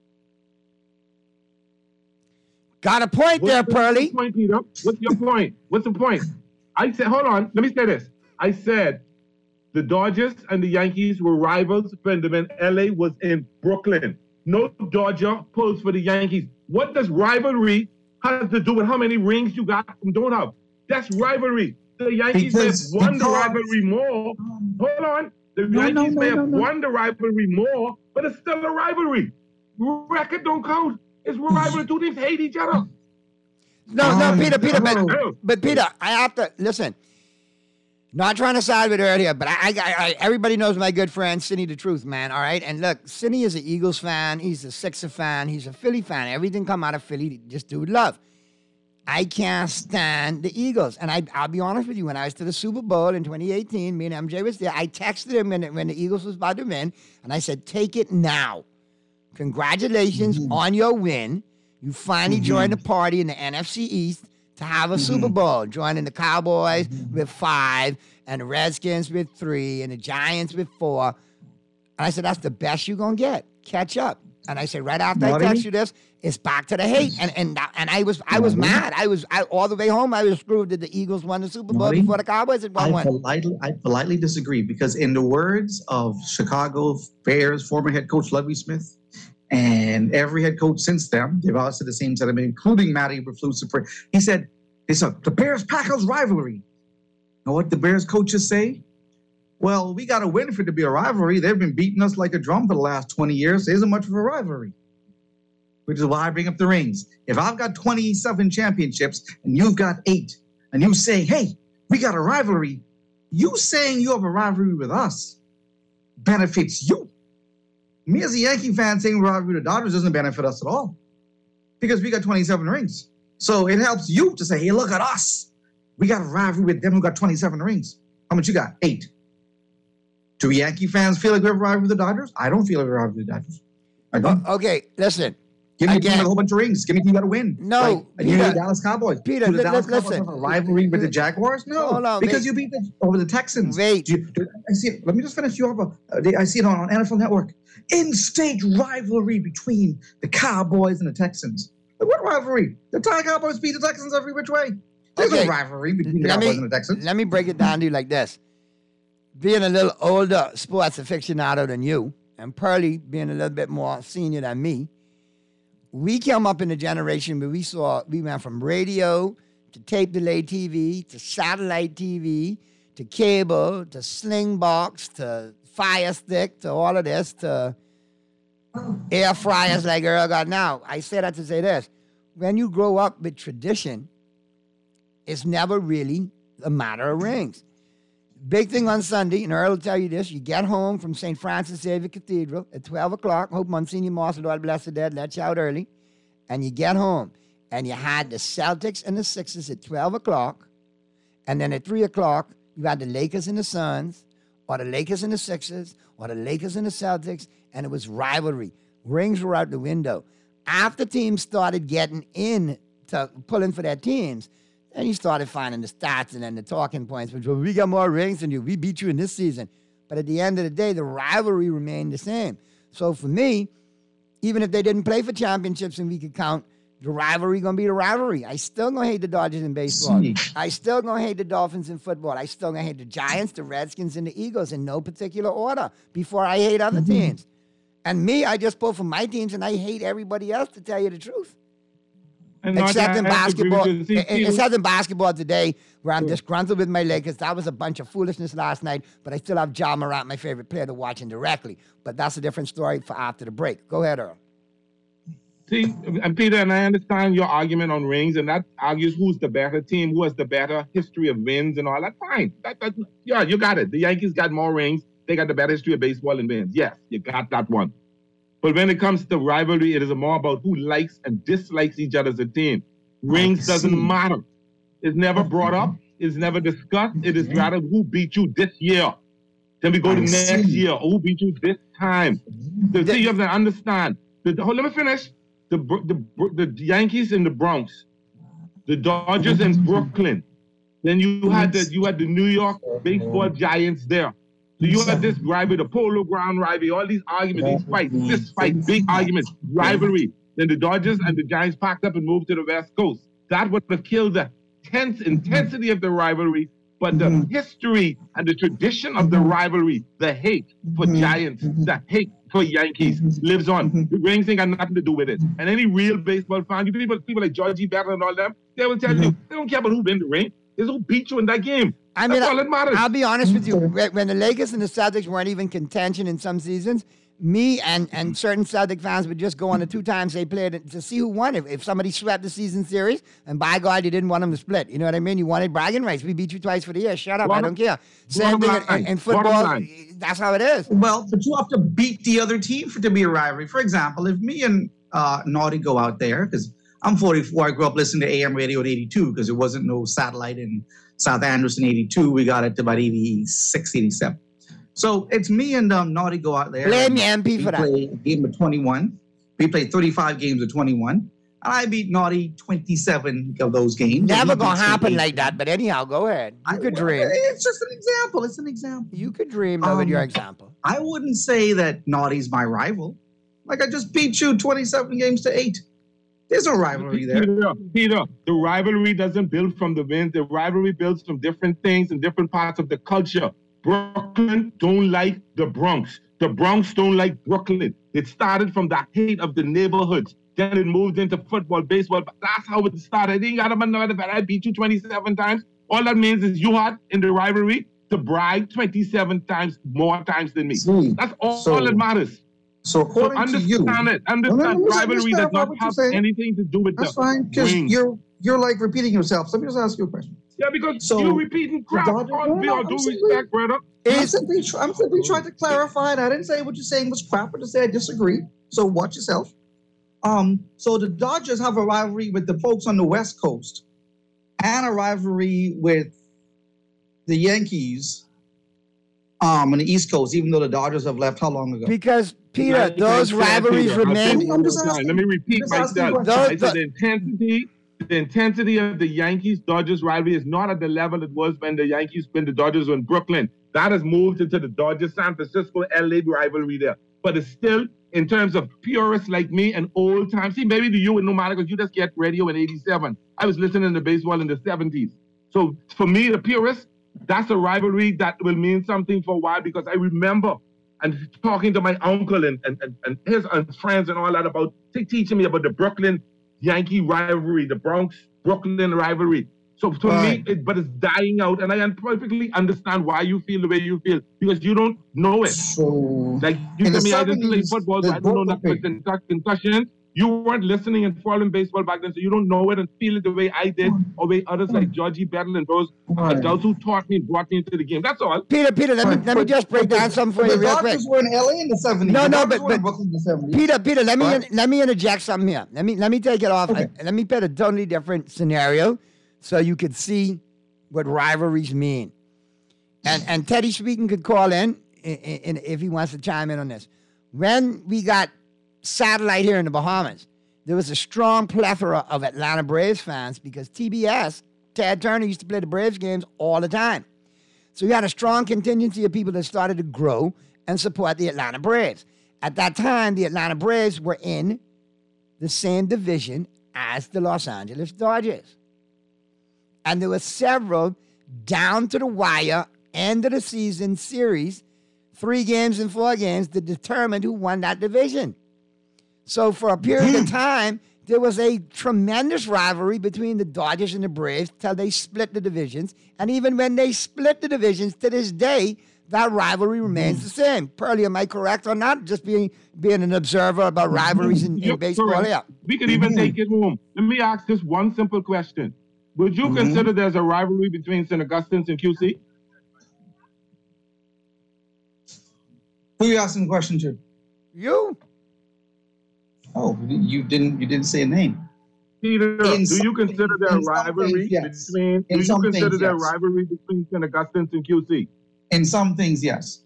[SPEAKER 4] Got a point
[SPEAKER 5] What's
[SPEAKER 4] there,
[SPEAKER 5] the-
[SPEAKER 4] Pearly.
[SPEAKER 5] What's the point, Peter? What's your point? What's the point? I said, hold on. Let me say this. I said the Dodgers and the Yankees were rivals when L A was in Brooklyn. No Dodger pulls for the Yankees. What does rivalry have to do with how many rings you got from don't have? That's rivalry. The Yankees
[SPEAKER 19] Because-
[SPEAKER 5] may have won the
[SPEAKER 19] because-
[SPEAKER 5] rivalry more. Hold on. The
[SPEAKER 19] No, no,
[SPEAKER 5] Yankees
[SPEAKER 19] no,
[SPEAKER 5] may
[SPEAKER 19] no,
[SPEAKER 5] have
[SPEAKER 19] no.
[SPEAKER 5] won the rivalry more, but it's still a rivalry. Record don't count. It's rivalry. Two teams hate each other.
[SPEAKER 4] No, no,
[SPEAKER 19] Um,
[SPEAKER 4] Peter, Peter, but,
[SPEAKER 5] no.
[SPEAKER 4] but Peter, I have to listen. Not trying to side with her here, but I, I, I, everybody knows my good friend Sidney the Truth, man. All right, and look, Sidney is an Eagles fan. He's a Sixer fan. He's a Philly fan. Everything come out of Philly, just do with love. I can't stand the Eagles, and I, I'll be honest with you. When I was to the Super Bowl in twenty eighteen, me and M J was there. I texted him when, when the Eagles was about to win, and I said, "Take it now. Congratulations
[SPEAKER 19] Mm-hmm.
[SPEAKER 4] on your win. You finally joined the party in the N F C East to have a
[SPEAKER 19] Mm-hmm.
[SPEAKER 4] Super Bowl, joining the Cowboys with five, and the Redskins with three, and the Giants with four." And I said, "That's the best you're gonna get. Catch up." And I said, right after
[SPEAKER 19] Naughty.
[SPEAKER 4] I text you this, it's back to the hate. And and and I was I was
[SPEAKER 19] Naughty.
[SPEAKER 4] mad. I was I, all the way home. I was screwed that the Eagles won the Super Bowl
[SPEAKER 19] Naughty.
[SPEAKER 4] before the Cowboys had won
[SPEAKER 19] I
[SPEAKER 4] one.
[SPEAKER 19] politely, I politely disagree because, in the words of Chicago Bears former head coach Lovie Smith, and every head coach since then, they've all said the same sentiment, including Matty Eberflus. He said, "It's a the Bears-Packers rivalry." You know what the Bears coaches say? Well, we got to win for it to be a rivalry. They've been beating us like a drum for the last twenty years. There isn't much of a rivalry. Which is why I bring up the rings. If I've got twenty-seven championships and you've got eight, and you say, "Hey, we got a rivalry," you saying you have a rivalry with us benefits you. Me as a Yankee fan saying we're rivalry with the Dodgers doesn't benefit us at all because we got twenty-seven rings. So it helps you to say, "Hey, look at us. We got a rivalry with them who got twenty-seven rings. How much you got? Eight." Do Yankee fans feel like we have a rivalry with the Dodgers? I don't feel like we have a rivalry with the Dodgers. I don't.
[SPEAKER 4] Okay, listen.
[SPEAKER 19] Give me a
[SPEAKER 4] Again-
[SPEAKER 19] team with a whole bunch of rings. Give me a team got to win.
[SPEAKER 4] No,
[SPEAKER 19] Like, and you
[SPEAKER 4] Peter-
[SPEAKER 19] the Dallas Cowboys.
[SPEAKER 4] Peter,
[SPEAKER 19] Do the
[SPEAKER 4] li-
[SPEAKER 19] Dallas
[SPEAKER 4] li-
[SPEAKER 19] Cowboys
[SPEAKER 4] listen.
[SPEAKER 19] have a rivalry with the Jaguars? No,
[SPEAKER 4] Hold on,
[SPEAKER 19] because
[SPEAKER 4] wait.
[SPEAKER 19] you beat the, over the Texans.
[SPEAKER 4] Wait.
[SPEAKER 19] Do you, do, I see it. Let me just finish. You have a. uh, I see it on, on N F L Network. In-state rivalry between the Cowboys and the Texans. Like, what rivalry? The Ty Cowboys beat the Texans every which way. There's
[SPEAKER 4] Okay.
[SPEAKER 19] no rivalry between the
[SPEAKER 4] Let
[SPEAKER 19] Cowboys
[SPEAKER 4] me,
[SPEAKER 19] and the Texans.
[SPEAKER 4] let me break it down to you like this. Being a little older sports aficionado than you, and Pearly being a little bit more senior than me, we came up in a generation where we saw, we went from radio to tape delay T V to satellite T V to cable to sling box to fire stick to all of this to air fryers like Earl got now. I say that to say this. When you grow up with tradition, it's never really a matter of rings. Big thing on Sunday, and Earl will tell you this, you get home from Saint Francis Xavier Cathedral at twelve o'clock, hope Monsignor Moss, Lord bless the dead, let you out early, and you get home, and you had the Celtics and the Sixers at twelve o'clock, and then at three o'clock, you had the Lakers and the Suns, or the Lakers and the Sixers, or the Lakers and the Celtics, and it was rivalry. Rings were out the window. After teams started getting in to pulling for their teams, then you started finding the stats and then the talking points, which well, we got more rings than you. We beat you in this season. But at the end of the day, the rivalry remained the same. So for me, even if they didn't play for championships and we could count, the rivalry gonna be the rivalry. I still gonna hate the Dodgers in baseball.
[SPEAKER 19] See.
[SPEAKER 4] I still gonna hate the Dolphins in football. I still gonna hate the Giants, the Redskins, and the Eagles in no particular order before I hate other teams. And me, I just pull for my teams and I hate everybody else, to tell you the truth.
[SPEAKER 5] And not
[SPEAKER 4] Except
[SPEAKER 5] that
[SPEAKER 4] in
[SPEAKER 5] I agree with
[SPEAKER 4] basketball,
[SPEAKER 5] you. See,
[SPEAKER 4] e-
[SPEAKER 5] see,
[SPEAKER 4] except in basketball today, where I'm disgruntled with my Lakers. That was a bunch of foolishness last night, but I still have Ja Morant, my favorite player, to watch indirectly. But that's a different story for after the break. Go ahead, Earl.
[SPEAKER 5] See, and Peter, and I understand your argument on rings, and that argues who's the better team, who has the better history of wins and all that. Fine. That, that, yeah, you got it. The Yankees got more rings. They got the better history of baseball and wins. Yes, you got that one. But when it comes to rivalry, it is more about who likes and dislikes each other as a team. Rings doesn't matter. It's never brought up.
[SPEAKER 20] is never discussed. It is rather who beat you this year. Then we go to
[SPEAKER 19] I
[SPEAKER 20] next
[SPEAKER 19] see.
[SPEAKER 20] year. Who beat you this time? The, see, you have to understand. The, the, hold, let me finish. The, the the the Yankees in the Bronx, the Dodgers in Brooklyn. Then you had the you had the New York baseball giants there. So you had this rivalry, the Polo Ground rivalry, all these arguments, these fights, this fight, big arguments, rivalry. Then the Dodgers and the Giants packed up and moved to the West Coast. That would have killed the tense intensity of the rivalry, but the history and the tradition of the rivalry, the hate for Giants, the hate for Yankees lives on. The rings ain't got nothing to do with it. And any real baseball fan, you people, people like Georgie Battle and all them, they will tell you they don't care about who win the ring. It's who beat you in that game.
[SPEAKER 4] I mean,
[SPEAKER 20] That's all that matters.
[SPEAKER 4] I'll be honest with you. When the Lakers and the Celtics weren't even contention in some seasons, me and, and certain Celtic fans would just go on the two times they played to see who won. If, if somebody swept the season series, and by God, you didn't want them to split. You know what I mean? You wanted bragging rights. We beat you twice for the year. Shut up.
[SPEAKER 19] Bottom-
[SPEAKER 4] I don't care. Same
[SPEAKER 19] bottom
[SPEAKER 4] thing in,
[SPEAKER 19] line.
[SPEAKER 4] in football.
[SPEAKER 19] Bottom line.
[SPEAKER 4] That's how it is.
[SPEAKER 19] Well, but you have to beat the other team for it to be a rivalry. For example, if me and uh, Naughty go out there, because I'm forty-four, I grew up listening to A M radio at eighty-two because there wasn't no satellite in South Andrews in eighty-two. We got it to about eighty-six, eighty-seven. So it's me and um, Naughty go out there.
[SPEAKER 4] Blame your M P for that.
[SPEAKER 19] We play a game of twenty-one. We played thirty-five games of twenty-one. And I beat Naughty twenty-seven of those games.
[SPEAKER 4] Never
[SPEAKER 19] He
[SPEAKER 4] gonna
[SPEAKER 19] beats me
[SPEAKER 4] happen
[SPEAKER 19] eight.
[SPEAKER 4] like that. But anyhow, go ahead. You could
[SPEAKER 19] I-
[SPEAKER 4] dream.
[SPEAKER 19] It's just an example. It's an example.
[SPEAKER 4] You could dream though with your example.
[SPEAKER 19] I wouldn't say that Naughty's my rival. Like I just beat you twenty-seven games to eight. There's no rivalry there.
[SPEAKER 20] Peter, Peter, the rivalry doesn't build from the wins. The rivalry builds from different things and different parts of the culture. Brooklyn don't like the Bronx. The Bronx don't like Brooklyn. It started from the hate of the neighborhoods. Then it moved into football, baseball. But that's how it started. It ain't got about that I beat you twenty-seven times. All that means is you had in the rivalry to brag twenty-seven times more times than me. That's all,
[SPEAKER 19] so-
[SPEAKER 20] all that matters.
[SPEAKER 19] So according
[SPEAKER 20] so
[SPEAKER 19] to you,
[SPEAKER 20] understand it.
[SPEAKER 19] No, no,
[SPEAKER 20] Understand
[SPEAKER 19] no, listen,
[SPEAKER 20] rivalry
[SPEAKER 19] just
[SPEAKER 20] does
[SPEAKER 19] clarify
[SPEAKER 20] not
[SPEAKER 19] what you're
[SPEAKER 20] have
[SPEAKER 19] saying.
[SPEAKER 20] anything to do with
[SPEAKER 19] That's
[SPEAKER 20] the
[SPEAKER 19] fine, because
[SPEAKER 20] ring.
[SPEAKER 19] you're you're like repeating yourself. So let me just ask you a question.
[SPEAKER 20] Yeah, because
[SPEAKER 19] So,
[SPEAKER 20] you're repeating crap.
[SPEAKER 19] the
[SPEAKER 20] All
[SPEAKER 19] Dodgers- no,
[SPEAKER 20] be
[SPEAKER 19] no,
[SPEAKER 20] all
[SPEAKER 19] I'm
[SPEAKER 20] due
[SPEAKER 19] simply-
[SPEAKER 20] respect, brother.
[SPEAKER 19] I'm simply, tr- I'm simply trying to clarify it. I didn't say what you're saying was crap, but I said I disagree. So watch yourself. Um, so the Dodgers have a rivalry with the folks on the West Coast, and a rivalry with the Yankees um, on the East Coast. Even though the Dodgers have left how long ago?
[SPEAKER 4] Because Peter,
[SPEAKER 20] Like-
[SPEAKER 4] those
[SPEAKER 20] like I said,
[SPEAKER 4] rivalries
[SPEAKER 20] Peter, I
[SPEAKER 4] remain.
[SPEAKER 20] said one more time. Let me repeat
[SPEAKER 19] just asking
[SPEAKER 20] myself.
[SPEAKER 19] questions.
[SPEAKER 20] I said the intensity, the intensity of the Yankees-Dodgers rivalry is not at the level it was when the Yankees, when the Dodgers were in Brooklyn. That has moved into the Dodgers-San Francisco L A rivalry there. But it's still, in terms of purists like me and old time. See, maybe to you and no matter because you just get radio in eighty-seven. I was listening to baseball in the seventies. So for me, the purists, that's a rivalry that will mean something for a while because I remember and talking to my uncle and, and, and, and his and friends and all that about t- teaching me about the Brooklyn Yankee rivalry, the Bronx Brooklyn rivalry. So to
[SPEAKER 19] Right.
[SPEAKER 20] me, it, but it's dying out, and I un- perfectly understand why you feel the way you feel because you don't know it.
[SPEAKER 19] So,
[SPEAKER 20] like you
[SPEAKER 19] in
[SPEAKER 20] tell
[SPEAKER 19] the
[SPEAKER 20] me, I didn't play
[SPEAKER 19] seventies,
[SPEAKER 20] football, so
[SPEAKER 19] there's
[SPEAKER 20] I don't know
[SPEAKER 19] both
[SPEAKER 20] nothing about concussion. You weren't listening and following baseball back then, so you don't know it and feel it the way I did, or way others like Georgie Battle and those adults who taught me and brought me into the game. That's all.
[SPEAKER 4] Peter, Peter, let me let me just break down something for you
[SPEAKER 19] the
[SPEAKER 4] real quick.
[SPEAKER 19] Dodgers were in L A in the seventies.
[SPEAKER 4] No,
[SPEAKER 19] The
[SPEAKER 4] no,
[SPEAKER 19] Dodgers
[SPEAKER 4] but-
[SPEAKER 19] were in
[SPEAKER 4] but-
[SPEAKER 19] Brooklyn in the seventies.
[SPEAKER 4] Peter, Peter, let me
[SPEAKER 19] Right.
[SPEAKER 4] let me interject something here. Let me let me take it off. I- let me put a totally different scenario, so you could see what rivalries mean. And and Teddy Sweeten could call in, in, in if he wants to chime in on this. When we got satellite here in the Bahamas, there was a strong plethora of Atlanta Braves fans because T B S, Ted Turner, used to play the Braves games all the time. So you had a strong contingency of people that started to grow and support the Atlanta Braves. At that time, the Atlanta Braves were in the same division as the Los Angeles Dodgers. And there were several down to the wire, end of the season series, three games and four games that determined who won that division. So for a period of time, there was a tremendous rivalry between the Dodgers and the Braves till they split the divisions. And even when they split the divisions to this day, that rivalry remains the same. Pearlie, am I correct or not? Just being being an observer about rivalries in, in
[SPEAKER 20] You're
[SPEAKER 4] baseball.
[SPEAKER 20] correct.
[SPEAKER 4] Yeah.
[SPEAKER 20] We could even take it home. Let me ask this one simple question. Would you
[SPEAKER 19] Mm-hmm.
[SPEAKER 20] consider there's a rivalry between Saint Augustine's and Q C?
[SPEAKER 19] Who are you asking the question to?
[SPEAKER 4] You.
[SPEAKER 19] Oh, you didn't you didn't say a name.
[SPEAKER 20] Peter,
[SPEAKER 19] In
[SPEAKER 20] do you consider there a
[SPEAKER 19] in some
[SPEAKER 20] rivalry
[SPEAKER 19] things, yes.
[SPEAKER 20] between?
[SPEAKER 19] In
[SPEAKER 20] do
[SPEAKER 19] some
[SPEAKER 20] you consider
[SPEAKER 19] things,
[SPEAKER 20] there a
[SPEAKER 19] yes.
[SPEAKER 20] rivalry between Saint Augustine and Q C?
[SPEAKER 19] In some things, yes.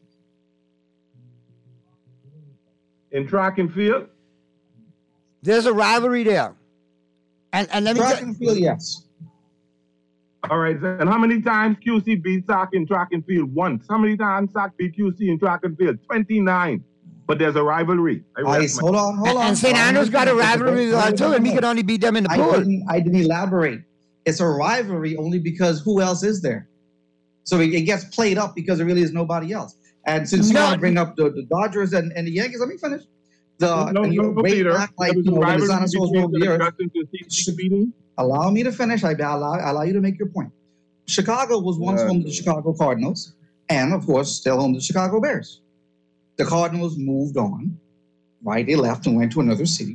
[SPEAKER 20] In track and field?
[SPEAKER 4] There's a rivalry there. And, and let me
[SPEAKER 19] Track
[SPEAKER 4] tell-
[SPEAKER 19] and field, yes.
[SPEAKER 20] All right, and how many times Q C beat S A C in track and field? Once. How many times S A C beat Q C in track and field? twenty-nine. But there's a rivalry. I
[SPEAKER 19] I,
[SPEAKER 20] rest my-
[SPEAKER 19] hold on, hold
[SPEAKER 4] And,
[SPEAKER 19] on.
[SPEAKER 4] and Saint
[SPEAKER 19] Hold on.
[SPEAKER 4] Andrews got a rivalry with us too, and we could only beat them in the
[SPEAKER 19] I
[SPEAKER 4] pool.
[SPEAKER 19] didn't, I didn't elaborate. It's a rivalry only because who else is there? So it, it gets played up because there really is nobody else. And since you
[SPEAKER 4] No.
[SPEAKER 19] want to bring up the, the Dodgers and, and the Yankees, let me finish. The,
[SPEAKER 20] No,
[SPEAKER 19] and you
[SPEAKER 20] no,
[SPEAKER 19] way
[SPEAKER 20] Peter.
[SPEAKER 19] back, like,
[SPEAKER 20] There was
[SPEAKER 19] you
[SPEAKER 20] a
[SPEAKER 19] know, when the
[SPEAKER 20] rivalry
[SPEAKER 19] dinosaurs
[SPEAKER 20] between
[SPEAKER 19] roamed the
[SPEAKER 20] Saint
[SPEAKER 19] earth.
[SPEAKER 20] Augustine and C C beating.
[SPEAKER 19] Allow me to finish. I allow, I allow you to make your point. Chicago was once
[SPEAKER 20] Yeah.
[SPEAKER 19] home to the Chicago Cardinals, and of course, still home to the Chicago Bears. The Cardinals moved on, right? They left and went to another city.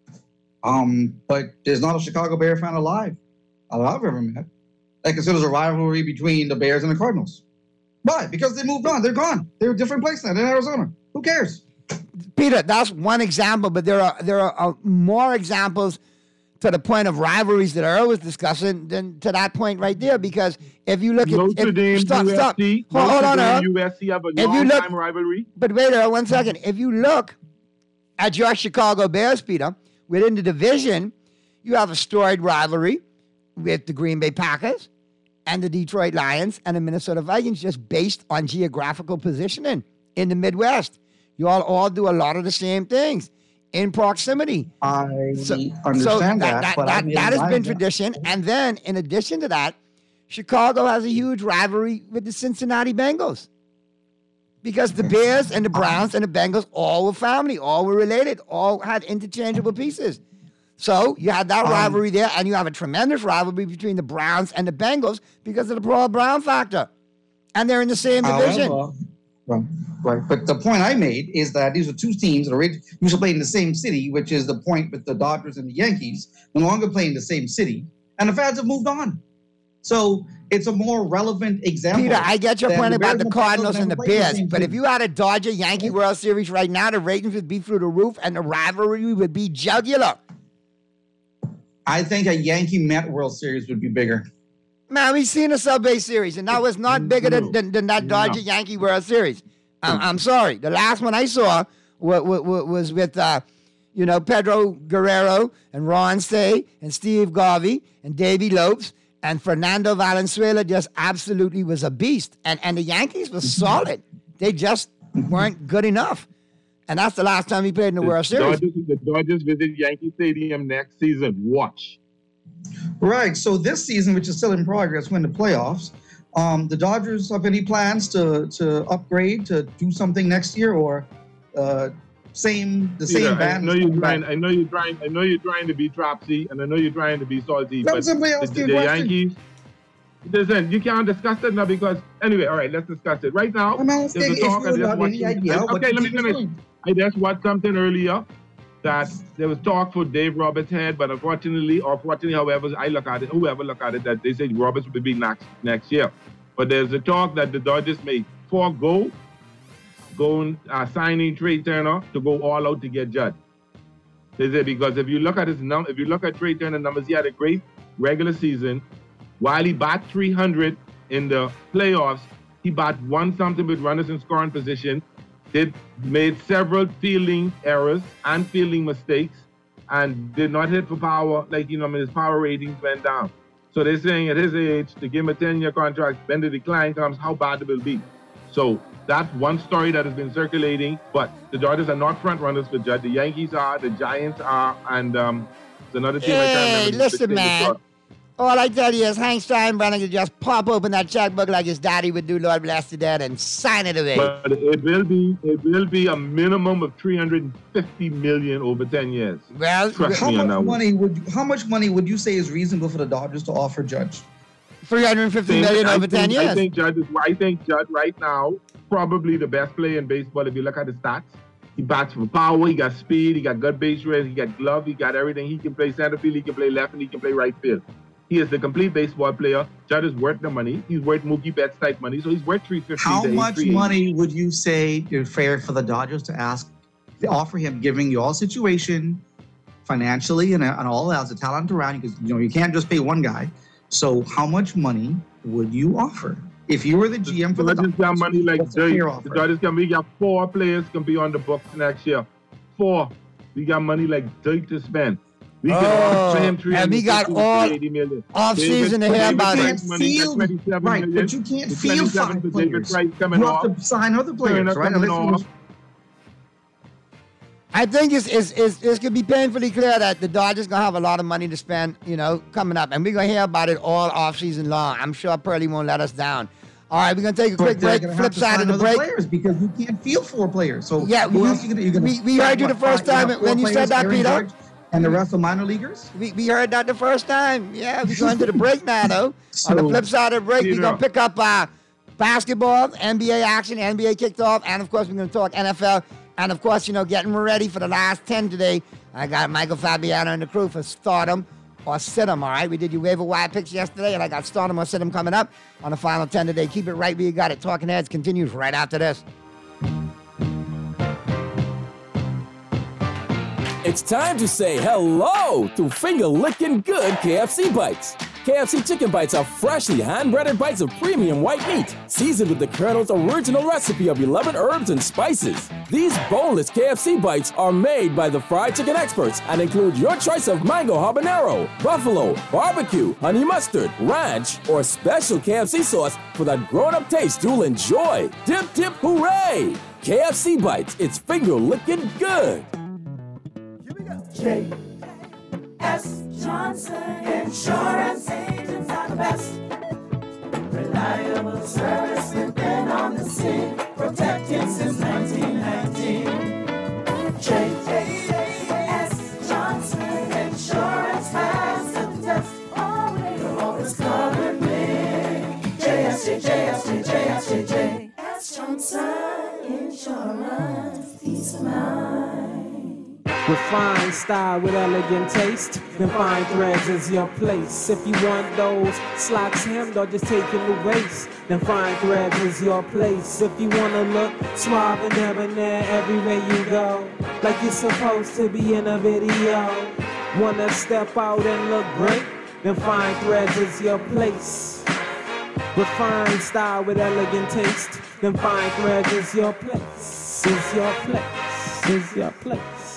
[SPEAKER 19] Um, but there's not a Chicago Bear fan alive that I've ever met that considers a rivalry between the Bears and the Cardinals. Why? Because they moved on. They're gone. They're a different place now. They're in Arizona. Who cares?
[SPEAKER 4] Peter, that's one example, but there are there are uh, more examples to the point of rivalries that Earl was discussing than to that point right there. Because if you look at
[SPEAKER 20] Notre
[SPEAKER 4] if,
[SPEAKER 20] Dame,
[SPEAKER 4] stop, stop.
[SPEAKER 20] U S C,
[SPEAKER 4] Hold, hold on,
[SPEAKER 20] Notre
[SPEAKER 4] Earl.
[SPEAKER 20] Dame, U S C have a
[SPEAKER 4] If you
[SPEAKER 20] long
[SPEAKER 4] look-
[SPEAKER 20] time rivalry.
[SPEAKER 4] But wait, Earl, one second. If you look at your Chicago Bears, Peter, within the division, you have a storied rivalry with the Green Bay Packers and the Detroit Lions and the Minnesota Vikings, just based on geographical positioning in the Midwest. You all all do a lot of the same things in proximity.
[SPEAKER 19] I
[SPEAKER 4] So,
[SPEAKER 19] understand
[SPEAKER 4] so that,
[SPEAKER 19] that,
[SPEAKER 4] that,
[SPEAKER 19] but
[SPEAKER 4] that,
[SPEAKER 19] I mean,
[SPEAKER 4] that has
[SPEAKER 19] why
[SPEAKER 4] been
[SPEAKER 19] is that?
[SPEAKER 4] tradition. And then, in addition to that, Chicago has a huge rivalry with the Cincinnati Bengals. Because the Bears and the Browns and the Bengals all were family, all were related, all had interchangeable pieces. So you have that
[SPEAKER 19] Um,
[SPEAKER 4] rivalry there, and you have a tremendous rivalry between the Browns and the Bengals because of the Paul Brown factor. And they're in the same division.
[SPEAKER 19] However, right, right. But the point I made is that these are two teams that orig- used to play in the same city, which is the point with the Dodgers and the Yankees, no longer play in the same city, and the fans have moved on. So it's a more relevant example.
[SPEAKER 4] Peter, I get your
[SPEAKER 19] than
[SPEAKER 4] point
[SPEAKER 19] the
[SPEAKER 4] about
[SPEAKER 19] Bears
[SPEAKER 4] the
[SPEAKER 19] and
[SPEAKER 4] Cardinals and the
[SPEAKER 19] never played in
[SPEAKER 4] Bears,
[SPEAKER 19] same
[SPEAKER 4] but if
[SPEAKER 19] city.
[SPEAKER 4] you had a Dodger Yankee World Series right now, the ratings would be through the roof and the rivalry would be jugular.
[SPEAKER 19] I think a Yankee Met World Series would be bigger.
[SPEAKER 4] Man, we've seen a Subway Series, and that was not bigger than, than, than that Dodger Yankee World Series. I'm, I'm sorry. The last one I saw was, was with, uh, you know, Pedro Guerrero and Ron Say and Steve Garvey and Davey Lopes and Fernando Valenzuela just absolutely was a beast. And, and the Yankees were solid. They just weren't good enough. And that's the last time he played in the World Series.
[SPEAKER 20] Dodgers, the Dodgers visit Yankee Stadium next season. Watch.
[SPEAKER 19] Right. So this season, which is still in progress, we're in the playoffs. Um, the Dodgers have any plans to to upgrade to do something next year, or uh, same the same
[SPEAKER 20] Peter, I
[SPEAKER 19] band?
[SPEAKER 20] know you're trying. I know you're trying. I know you're trying to be Tropsy, and I know you're trying to be salty.
[SPEAKER 19] Let
[SPEAKER 20] but
[SPEAKER 19] somebody
[SPEAKER 20] the,
[SPEAKER 19] else
[SPEAKER 20] the,
[SPEAKER 19] do a
[SPEAKER 20] the
[SPEAKER 19] question.
[SPEAKER 20] Yankees. Listen, you can't discuss it now because anyway. All right, let's discuss it right now.
[SPEAKER 19] I'm asking
[SPEAKER 20] there's a
[SPEAKER 19] if
[SPEAKER 20] talk.
[SPEAKER 19] you
[SPEAKER 20] I just
[SPEAKER 19] have
[SPEAKER 20] watched
[SPEAKER 19] any
[SPEAKER 20] some-
[SPEAKER 19] idea what
[SPEAKER 20] okay,
[SPEAKER 19] the
[SPEAKER 20] let me
[SPEAKER 19] team is
[SPEAKER 20] finish.
[SPEAKER 19] doing.
[SPEAKER 20] I just watched something earlier that there was talk for Dave Roberts' head, but unfortunately, or fortunately, however, I look at it, whoever look at it, that they said Roberts will be next next year. But there's a talk that the Dodgers may forego going uh, signing Trey Turner to go all out to get Judd. They said because if you look at his num, if you look at Trey Turner numbers, he had a great regular season. While he bat three hundred in the playoffs, he bat one something with runners in scoring position. Did made several fielding errors and fielding mistakes, and did not hit for power. Like you know, I mean, his power ratings went down. So they're saying at his age, to give him a ten-year contract, when the decline comes, how bad it will be. So that's one story that has been circulating. But the Dodgers are not front runners for Judd. The Yankees are, the Giants are, and um, there's another team. I can't
[SPEAKER 4] Hey,
[SPEAKER 20] remember the
[SPEAKER 4] listen,
[SPEAKER 20] name.
[SPEAKER 4] man. All I tell you is Hank Steinbrenner could just pop open that checkbook like his daddy would do, Lord bless the dead, and sign it away.
[SPEAKER 20] But it will be it will be a minimum of three hundred fifty million over ten years.
[SPEAKER 4] Well,
[SPEAKER 20] trust
[SPEAKER 19] How
[SPEAKER 20] me on
[SPEAKER 19] much
[SPEAKER 20] that one.
[SPEAKER 19] money would you, how much money would you say is reasonable for the Dodgers to offer Judge?
[SPEAKER 4] three hundred fifty million
[SPEAKER 20] I
[SPEAKER 4] over
[SPEAKER 20] think,
[SPEAKER 4] ten years.
[SPEAKER 20] I think Judd is. I think Judd right now probably the best player in baseball. If you look at the stats, he bats for power. He got speed. He got good base running. He got glove. He got everything. He can play center field. He can play left, and he can play right field. He is the complete baseball player. Judd is worth the money. He's worth Mookie Betts type money, so he's worth three fifty.
[SPEAKER 19] How
[SPEAKER 20] to
[SPEAKER 19] much
[SPEAKER 20] three eighty.
[SPEAKER 19] money would you say is fair for the Dodgers to ask, to offer him, giving you all situation, financially and, and all else, the talent around you, because you know you can't just pay one guy. So how much money would you offer if you were the G M for the
[SPEAKER 20] Dodgers? Got money like
[SPEAKER 19] what's the fair
[SPEAKER 20] the
[SPEAKER 19] offer?
[SPEAKER 20] Dodgers can we got four players can be on the books next year. Four. We got money like dirt to spend. We can
[SPEAKER 4] Oh,
[SPEAKER 20] offer him three
[SPEAKER 4] and we got all off season to hear about it.
[SPEAKER 19] Field, right, but you can't field five players. You have to sign other players, right? Unless
[SPEAKER 4] I think it's, it's, it's, it's going to be painfully clear that the Dodgers going to have a lot of money to spend, you know, coming up. And we're going to hear about it all offseason long. I'm sure Pearlie won't let us down. All right, we're going to take a quick break. Flip side of the break.
[SPEAKER 19] Players because you can't field four players. So
[SPEAKER 4] yeah,
[SPEAKER 19] who
[SPEAKER 4] we,
[SPEAKER 19] else you gonna, you gonna
[SPEAKER 4] we, we heard you the first time when you said that, Peter.
[SPEAKER 19] And the rest of minor leaguers?
[SPEAKER 4] We, we heard that the first time. Yeah, we're going to the break now, though. On the flip side of the break, we're going to pick up uh, basketball, N B A action, N B A kicked off, and, of course, we're going to talk N F L. And, of course, you know, getting ready for the last ten today. I got Michael Fabiano and the crew for Stardom or Sit-em, all right? We did your waiver wire picks yesterday, and I got Stardom or Sit-em coming up on the final ten today. Keep it right where you got it. Talking Heads continues right after this.
[SPEAKER 7] It's time to say hello to finger-licking good K F C bites. K F C chicken bites are freshly hand-breaded bites of premium white meat, seasoned with the Colonel's original recipe of eleven herbs and spices. These boneless K F C bites are made by the fried chicken experts and include your choice of mango habanero, buffalo, barbecue, honey mustard, ranch, or special K F C sauce for that grown-up taste you'll enjoy. Dip, dip, hooray! K F C bites, it's finger-licking good.
[SPEAKER 21] J S Johnson Insurance agents are the best. Reliable service, we've been on the scene, protecting since nineteen nineteen. J S Johnson Insurance has the test. Always, always covered me. J S J, J S J, J S J, J S Johnson Insurance, peace of mind.
[SPEAKER 8] Refined style with elegant taste, then fine threads is your place. If you want those slacks hemmed or just taking the waist, then fine threads is your place. If you wanna look suave and debonair everywhere you go, like you're supposed to be in a video, wanna step out and look great, then fine threads is your place. Refined style with elegant taste, then fine threads is your place, is your place, is your place.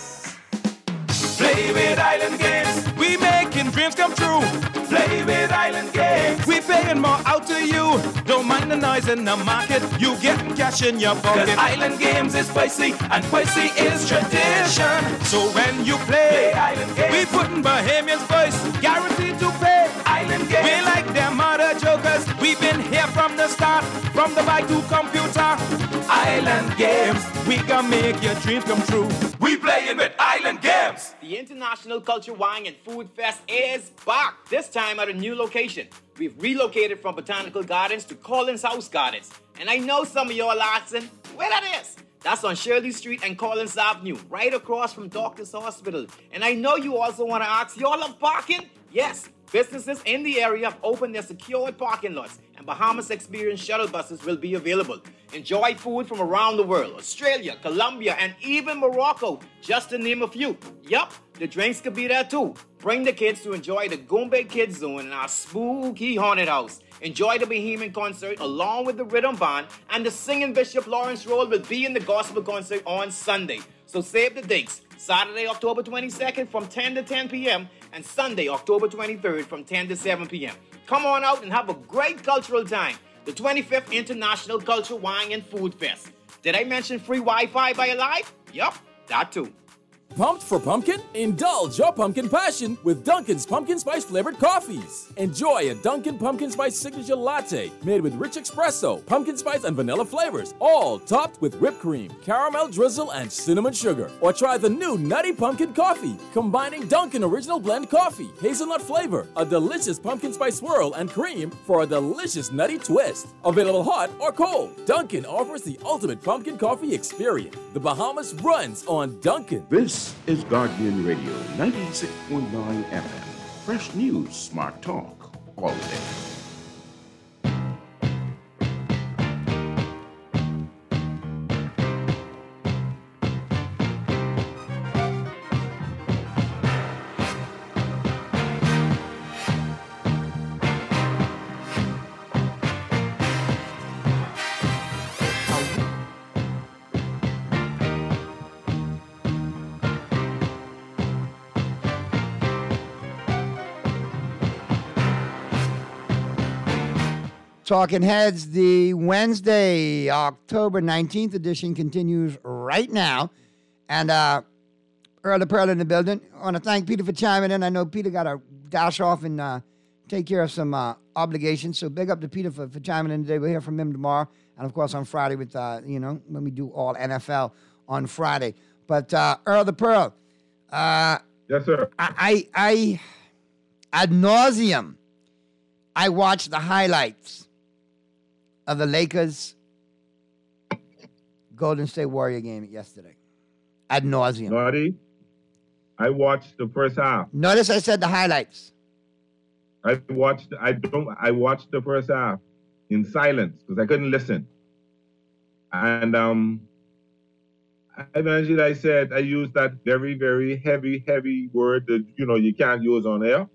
[SPEAKER 16] Play with Island Games, we making dreams come true. Play with Island Games, we paying more out to you. Don't mind the noise in the market, you getting cash in your pocket. 'Cause Island Games is spicy, and spicy is tradition. So when you play, play Island Games, we putting Bahamians first, guaranteed to pay. Island Games, we like them other jokers, we've been here from the start, from the bike to computer. Island Games, we can make your dreams come true. We playing with Island Games.
[SPEAKER 22] The International Culture Wine and Food Fest is back, this time at a new location. We've relocated from Botanical Gardens to Collins House Gardens. And I know some of y'all asking, where that is? That's on Shirley Street and Collins Avenue, right across from Doctor's Hospital. And I know you also want to ask, y'all love parking? Yes, businesses in the area have opened their secured parking lots, and Bahamas Experience shuttle buses will be available. Enjoy food from around the world, Australia, Colombia, and even Morocco, just to name a few. Yup, the drinks could be there too. Bring the kids to enjoy the Goombay Kids Zone in our spooky haunted house. Enjoy the Bohemian concert along with the Rhythm Band, and the singing Bishop Lawrence Roll will be in the gospel concert on Sunday. So save the dates. Saturday, October twenty-second from ten to ten p.m. and Sunday, October twenty-third from ten to seven p.m. Come on out and have a great cultural time. The twenty-fifth International Culture Wine and Food Fest. Did I mention free Wi-Fi by Alive? Yup, that too.
[SPEAKER 7] Pumped for pumpkin? Indulge your pumpkin passion with Dunkin's pumpkin spice flavored coffees. Enjoy a Dunkin' pumpkin spice signature latte made with rich espresso, pumpkin spice, and vanilla flavors, all topped with whipped cream, caramel drizzle, and cinnamon sugar. Or try the new Nutty Pumpkin Coffee, combining Dunkin' Original Blend coffee, hazelnut flavor, a delicious pumpkin spice swirl, and cream for a delicious nutty twist. Available hot or cold, Dunkin' offers the ultimate pumpkin coffee experience. The Bahamas runs on Dunkin'.
[SPEAKER 14] This is Guardian Radio, ninety-six point nine F M. Fresh news, smart talk, all day.
[SPEAKER 4] Talking Heads, the Wednesday, October nineteenth edition continues right now. And uh, Earl the Pearl in the building. I want to thank Peter for chiming in. I know Peter got to dash off and uh, take care of some uh, obligations. So big up to Peter for, for chiming in today. We'll hear from him tomorrow. And, of course, on Friday with, uh, you know, when we do all N F L on Friday. But uh, Earl the Pearl. Uh,
[SPEAKER 20] yes, sir.
[SPEAKER 4] I, I, I, ad nauseum, I watched the highlights of the Lakers Golden State Warrior game yesterday. Ad nauseum.
[SPEAKER 20] Naughty. I watched the first half.
[SPEAKER 4] Notice I said the highlights.
[SPEAKER 20] I watched. I don't. I watched the first half in silence because I couldn't listen. And um, I mentioned. I said I used that very, very heavy, heavy word that you know you can't use on air.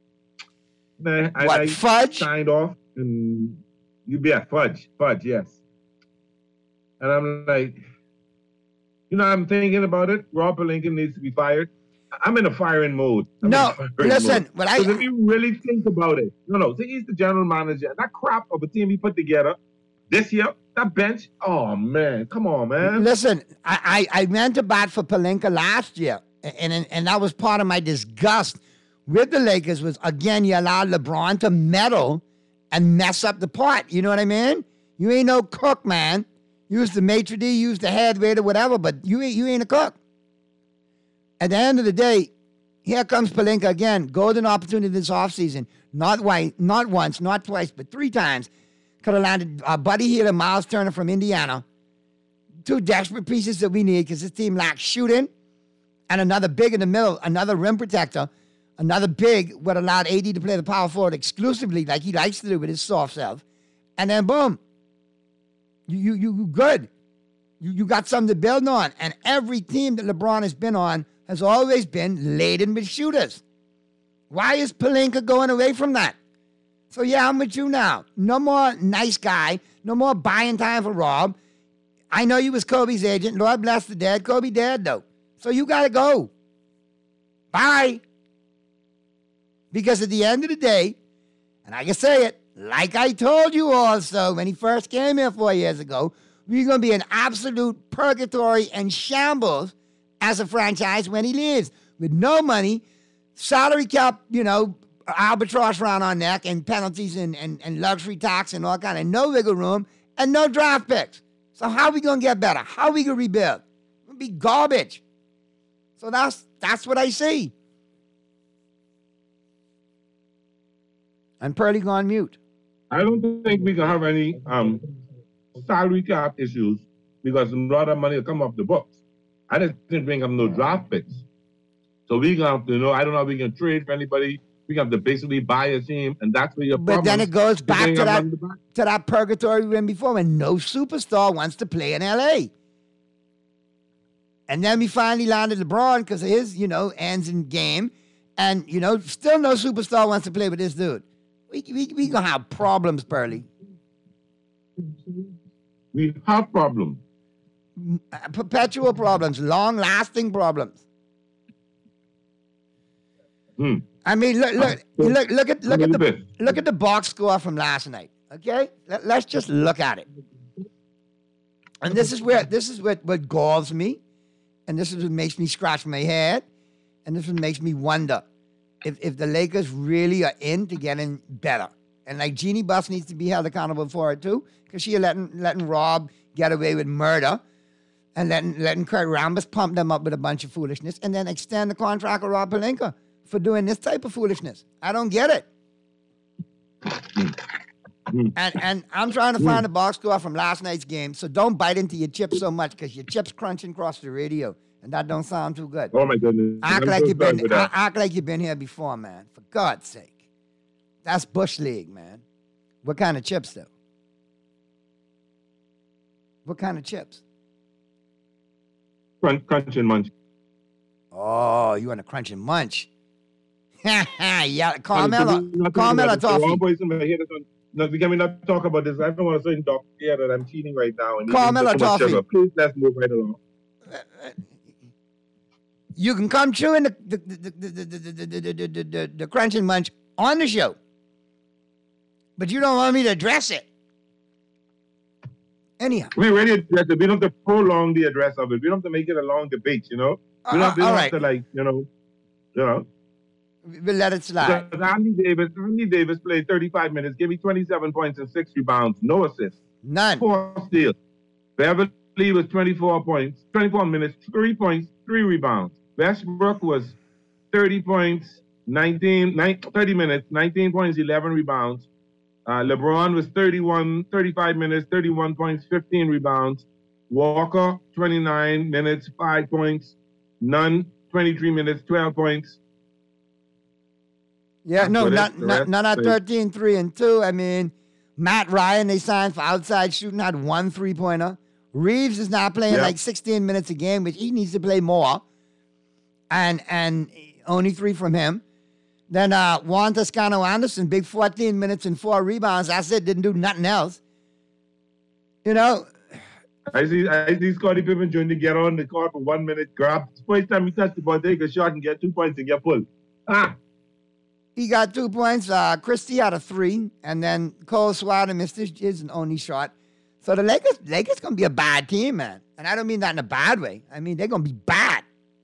[SPEAKER 20] And I,
[SPEAKER 4] what
[SPEAKER 20] I
[SPEAKER 4] fudge?
[SPEAKER 20] Signed off and. You be a fudge, fudge, yes. And I'm like, you know, I'm thinking about it. Rob Pelinka needs to be fired. I'm in a firing mode. I'm
[SPEAKER 4] no,
[SPEAKER 20] firing
[SPEAKER 4] listen,
[SPEAKER 20] mode.
[SPEAKER 4] but I.
[SPEAKER 20] Because if you really think about it, no, no. See, he's the general manager. That crap of a team he put together this year, that bench. Oh man, come on, man.
[SPEAKER 4] Listen, I I, I meant to bat for Pelinka last year, and, and and that was part of my disgust with the Lakers. Was again, you allowed LeBron to meddle and mess up the pot. You know what I mean? You ain't no cook, man. Use the maitre d', use the head waiter, whatever, but you ain't, you ain't a cook. At the end of the day, here comes Pelinka again. Golden opportunity this offseason. Not, white, not once, not twice, but three times. Could have landed uh, Buddy Hield and Miles Turner from Indiana. Two desperate pieces that we need because this team lacks shooting. And another big in the middle, another rim protector. Another big would allowed A D to play the power forward exclusively like he likes to do with his soft self. And then boom, you you you good. You you got something to build on. And every team that LeBron has been on has always been laden with shooters. Why is Pelinka going away from that? So yeah, I'm with you now. No more nice guy. No more buying time for Rob. I know you was Kobe's agent. Lord bless the dead. Kobe dead though. So you gotta go. Bye. Because at the end of the day, and I can say it, like I told you also when he first came here four years ago, we're going to be in absolute purgatory and shambles as a franchise when he leaves. With no money, salary cap, you know, albatross around our neck, and penalties and, and, and luxury tax and all kind of no wiggle room, and no draft picks. So how are we going to get better? How are we going to rebuild? It'll be garbage. So that's that's what I see. And Pearly gone mute.
[SPEAKER 20] I don't think we can have any um, salary cap issues because a lot of money will come off the books. I just didn't bring up no draft picks. So we gonna have to, you know, I don't know if we can trade for anybody. We have to basically buy a team, and that's where your problem.
[SPEAKER 4] But then it goes back to that,
[SPEAKER 20] to
[SPEAKER 4] to that purgatory we were in before when no superstar wants to play in L A. And then we finally landed LeBron because of his, you know, ends in game. And, you know, still no superstar wants to play with this dude. We we we gonna have problems, Pearly.
[SPEAKER 20] We have problems.
[SPEAKER 4] Perpetual problems, long-lasting problems.
[SPEAKER 20] Hmm.
[SPEAKER 4] I mean, look, look, look, look at look at the look at the box score from last night. Okay, Let, let's just look at it. And this is where this is what what galls me, and this is what makes me scratch my head, and this is what makes me wonder if if the Lakers really are into getting better. And like Jeannie Buss needs to be held accountable for it too, because she letting letting Rob get away with murder, and letting letting Kurt Rambis pump them up with a bunch of foolishness, and then extend the contract of Rob Pelinka for doing this type of foolishness. I don't get it. And and I'm trying to find the box score from last night's game, so don't bite into your chips so much because your chips crunching across the radio, and that don't sound too good.
[SPEAKER 20] Oh my goodness!
[SPEAKER 4] Act
[SPEAKER 20] I'm
[SPEAKER 4] like
[SPEAKER 20] so
[SPEAKER 4] you've been
[SPEAKER 20] sorry for that.
[SPEAKER 4] act like you've been here before, man. For God's sake. That's Bush League, man. What kind of chips, though? What kind of chips?
[SPEAKER 20] Crunch, crunch and munch.
[SPEAKER 4] Oh, you want a crunch and munch? Yeah, Carmelo, Carmelo toffee.
[SPEAKER 20] No, we can not talk about this. I don't want to say doctor here that I'm cheating right now. And
[SPEAKER 4] Carmelo
[SPEAKER 20] eating too much
[SPEAKER 4] toffee.
[SPEAKER 20] sugar. Please, let's move right along.
[SPEAKER 4] You can come chewing the the the the the, the, the, the, the, the, the crunch and munch on the show. But you don't want me to address it. Anyhow.
[SPEAKER 20] We already addressed it. We don't have to prolong the address of it. We don't have to make it a long debate, you know? We don't,
[SPEAKER 4] Uh,
[SPEAKER 20] we don't
[SPEAKER 4] all
[SPEAKER 20] have to, like, you know, you know.
[SPEAKER 4] We'll let it slide.
[SPEAKER 20] Because Andy Davis, Andy Davis played thirty-five minutes, gave me twenty-seven points and six rebounds, no assists.
[SPEAKER 4] None.
[SPEAKER 20] Four steals. Beverly was twenty-four points, twenty-four minutes, three points, three rebounds. Westbrook was thirty points, nineteen, nine, thirty minutes, nineteen points, eleven rebounds. Uh, LeBron was thirty-one, thirty-five minutes, thirty-one points, fifteen rebounds. Walker, twenty-nine minutes, five points. Nunn, twenty-three minutes, twelve points.
[SPEAKER 4] Yeah, no,
[SPEAKER 20] But
[SPEAKER 4] not,
[SPEAKER 20] it's the
[SPEAKER 4] not,
[SPEAKER 20] rest,
[SPEAKER 4] not at
[SPEAKER 20] they-
[SPEAKER 4] thirteen, three, and two. I mean, Matt Ryan, they signed for outside shooting, had one three-pointer. Reeves is now playing
[SPEAKER 20] Yeah.
[SPEAKER 4] like sixteen minutes a game, which he needs to play more. And and only three from him. Then uh, Juan Toscano Anderson, big fourteen minutes and four rebounds. That's it, didn't do nothing else. You know,
[SPEAKER 20] I see I see Scottie Pippen Junior get on the court for one minute, grab. First time he touched the ball, take a shot and get two points and get pulled. Ah,
[SPEAKER 4] he got two points. Uh, Christie had a three. And then Cole Swider missed his, his only shot. So the Lakers, Lakers going to be a bad team, man. And I don't mean that in a bad way. I mean, they're going to be bad.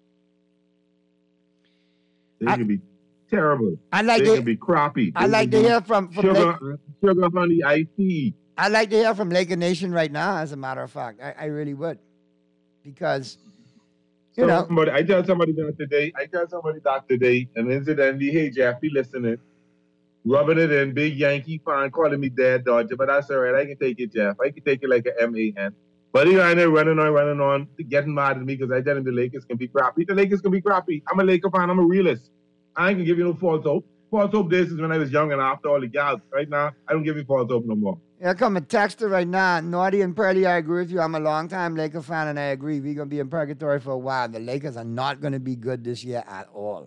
[SPEAKER 20] they can be terrible.
[SPEAKER 4] I like
[SPEAKER 20] they
[SPEAKER 4] to-
[SPEAKER 20] can be crappy.
[SPEAKER 4] I
[SPEAKER 20] They
[SPEAKER 4] like
[SPEAKER 20] can
[SPEAKER 4] to
[SPEAKER 20] be
[SPEAKER 4] hear from- from
[SPEAKER 20] sugar,
[SPEAKER 4] Lake-
[SPEAKER 20] sugar honey iced tea.
[SPEAKER 4] I'd like to hear from Laker Nation right now, as a matter of fact. I, I really would. Because, you know,
[SPEAKER 20] Somebody, I tell somebody that today, I tell somebody that today, and incidentally, hey Jeff, be listening, rubbing it in, big Yankee fan, calling me Dad Dodger, but that's all right. I can take it, Jeff. I can take it like an M A N. But he right there running on, running on, getting mad at me because I tell him the Lakers can be crappy. The Lakers can be crappy. I'm a Laker fan. I'm a realist. I ain't gonna give you no false hope. False hope days is when I was young and after all the gals. Right now, I don't give you false hope no more.
[SPEAKER 4] here come a texter right now. Naughty and Pearly, I agree with you. I'm a longtime Laker fan, and I agree. We're going to be in purgatory for a while. The Lakers are not going to be good this year at all.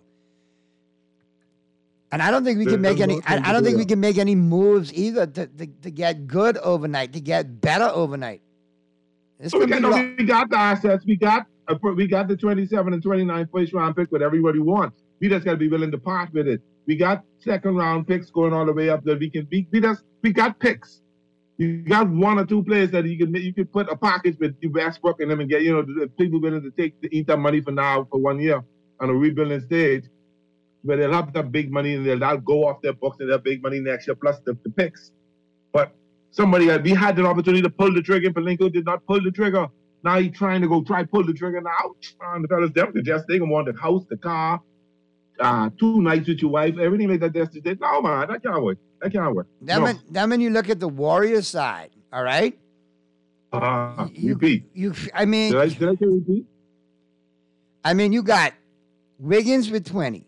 [SPEAKER 4] And I don't think we can make any. I, I don't think we can make any moves either to, to, to get good overnight, to get better overnight. It's
[SPEAKER 20] So we,
[SPEAKER 4] gonna
[SPEAKER 20] got,
[SPEAKER 4] be
[SPEAKER 20] no,
[SPEAKER 4] lo-
[SPEAKER 20] we got the assets. We got a, we got the twenty-seven and twenty-nine first round pick, what everybody wants. We just got to be willing to part with it. We got second round picks going all the way up that we can. We, we just we got picks. You got one or two players that you can you can put a package with Westbrook and them and get you know the people willing to take to eat that money for now for one year on a rebuilding stage, where they'll have that big money and they'll, they'll go off their books and they'll have big money next year plus the, the picks. But somebody had, we had an opportunity to pull the trigger, and Pelinko did not pull the trigger. Now he's trying to go try pull the trigger now. And the fellas definitely just they gonna want the house, the car, uh, two nights with your wife, everything like that. That's just, no man, that can't work. That can't work.
[SPEAKER 4] Then,
[SPEAKER 20] No.
[SPEAKER 4] when, then when you look at the Warriors side, all right?
[SPEAKER 20] Uh,
[SPEAKER 4] You-
[SPEAKER 20] repeat.
[SPEAKER 4] You, I mean,
[SPEAKER 20] Did I, did I say repeat?
[SPEAKER 4] I mean, you got Wiggins with twenty,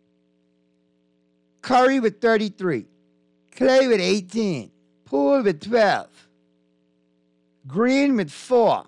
[SPEAKER 4] Curry with thirty-three, Clay with eighteen, Poole with twelve, Green with four.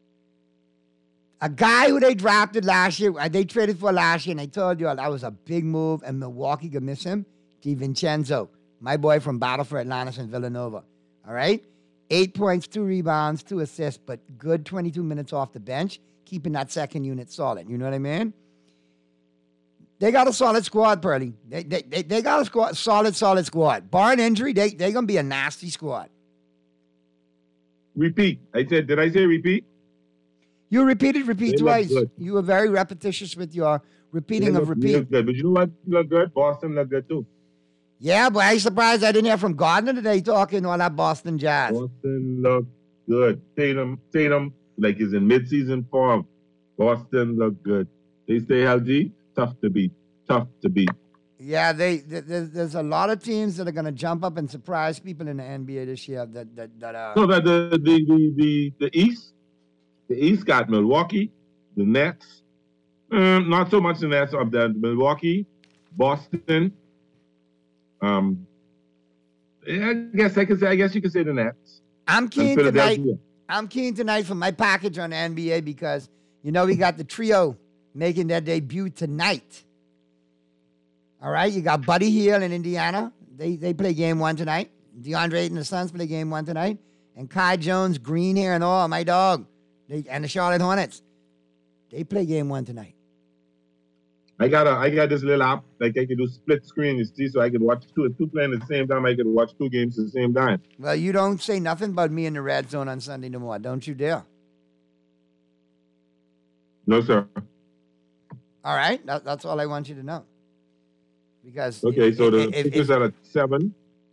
[SPEAKER 4] A guy who they drafted last year, uh, they traded for last year, and I told you all that was a big move, and Milwaukee could miss him. DiVincenzo, my boy from Battle for Atlantis and Villanova. All right? Eight points, two rebounds, two assists, but good twenty-two minutes off the bench, keeping that second unit solid. You know what I mean? They got a solid squad, Pearly. They, they, they, they got a squad, solid, solid squad. Barring injury, they, they're going to be a nasty squad.
[SPEAKER 20] Repeat. I said, did I say repeat?
[SPEAKER 4] You repeated repeat
[SPEAKER 20] They look
[SPEAKER 4] twice.
[SPEAKER 20] good.
[SPEAKER 4] You were very repetitious with your repeating
[SPEAKER 20] They
[SPEAKER 4] of
[SPEAKER 20] look- they
[SPEAKER 4] repeat.
[SPEAKER 20] look good. But you know what look good? Boston look good too.
[SPEAKER 4] Yeah, but I'm surprised I didn't hear from Gardner today talking all that Boston Jazz.
[SPEAKER 20] Boston look good. Tatum, Tatum, like is in mid-season form. Boston look good. They stay healthy. Tough to beat. Tough to beat.
[SPEAKER 4] Yeah, they th- there's, there's a lot of teams that are going to jump up and surprise people in the N B A this year. That that that uh,
[SPEAKER 20] So that the the the the, the East, the East got Milwaukee, the Nets. Um, not so much the Nets of that. Milwaukee, Boston. Um, I guess I could say. I guess you could say the Nets.
[SPEAKER 4] I'm
[SPEAKER 20] And
[SPEAKER 4] keen tonight.
[SPEAKER 20] Philadelphia.
[SPEAKER 4] I'm keen tonight for my package on the N B A because you know we got the trio making their debut tonight. All right, you got Buddy Hield in Indiana. They they play game one tonight. DeAndre Ayton and the Suns play game one tonight. And Kai Jones, Green here and all, my dog. They, and the Charlotte Hornets. They play game one tonight.
[SPEAKER 20] I got a, I got this little app like I can do split screen. You see, so I can watch two, two playing at the same time. I can watch two games at the same time.
[SPEAKER 4] Well, you don't say nothing about me in the red zone on Sunday no more. Don't you dare.
[SPEAKER 20] No, sir.
[SPEAKER 4] All right, that, that's all I want you to know. Because
[SPEAKER 20] Okay,
[SPEAKER 4] if,
[SPEAKER 20] so the
[SPEAKER 4] if, if,
[SPEAKER 20] Sixers are at seven.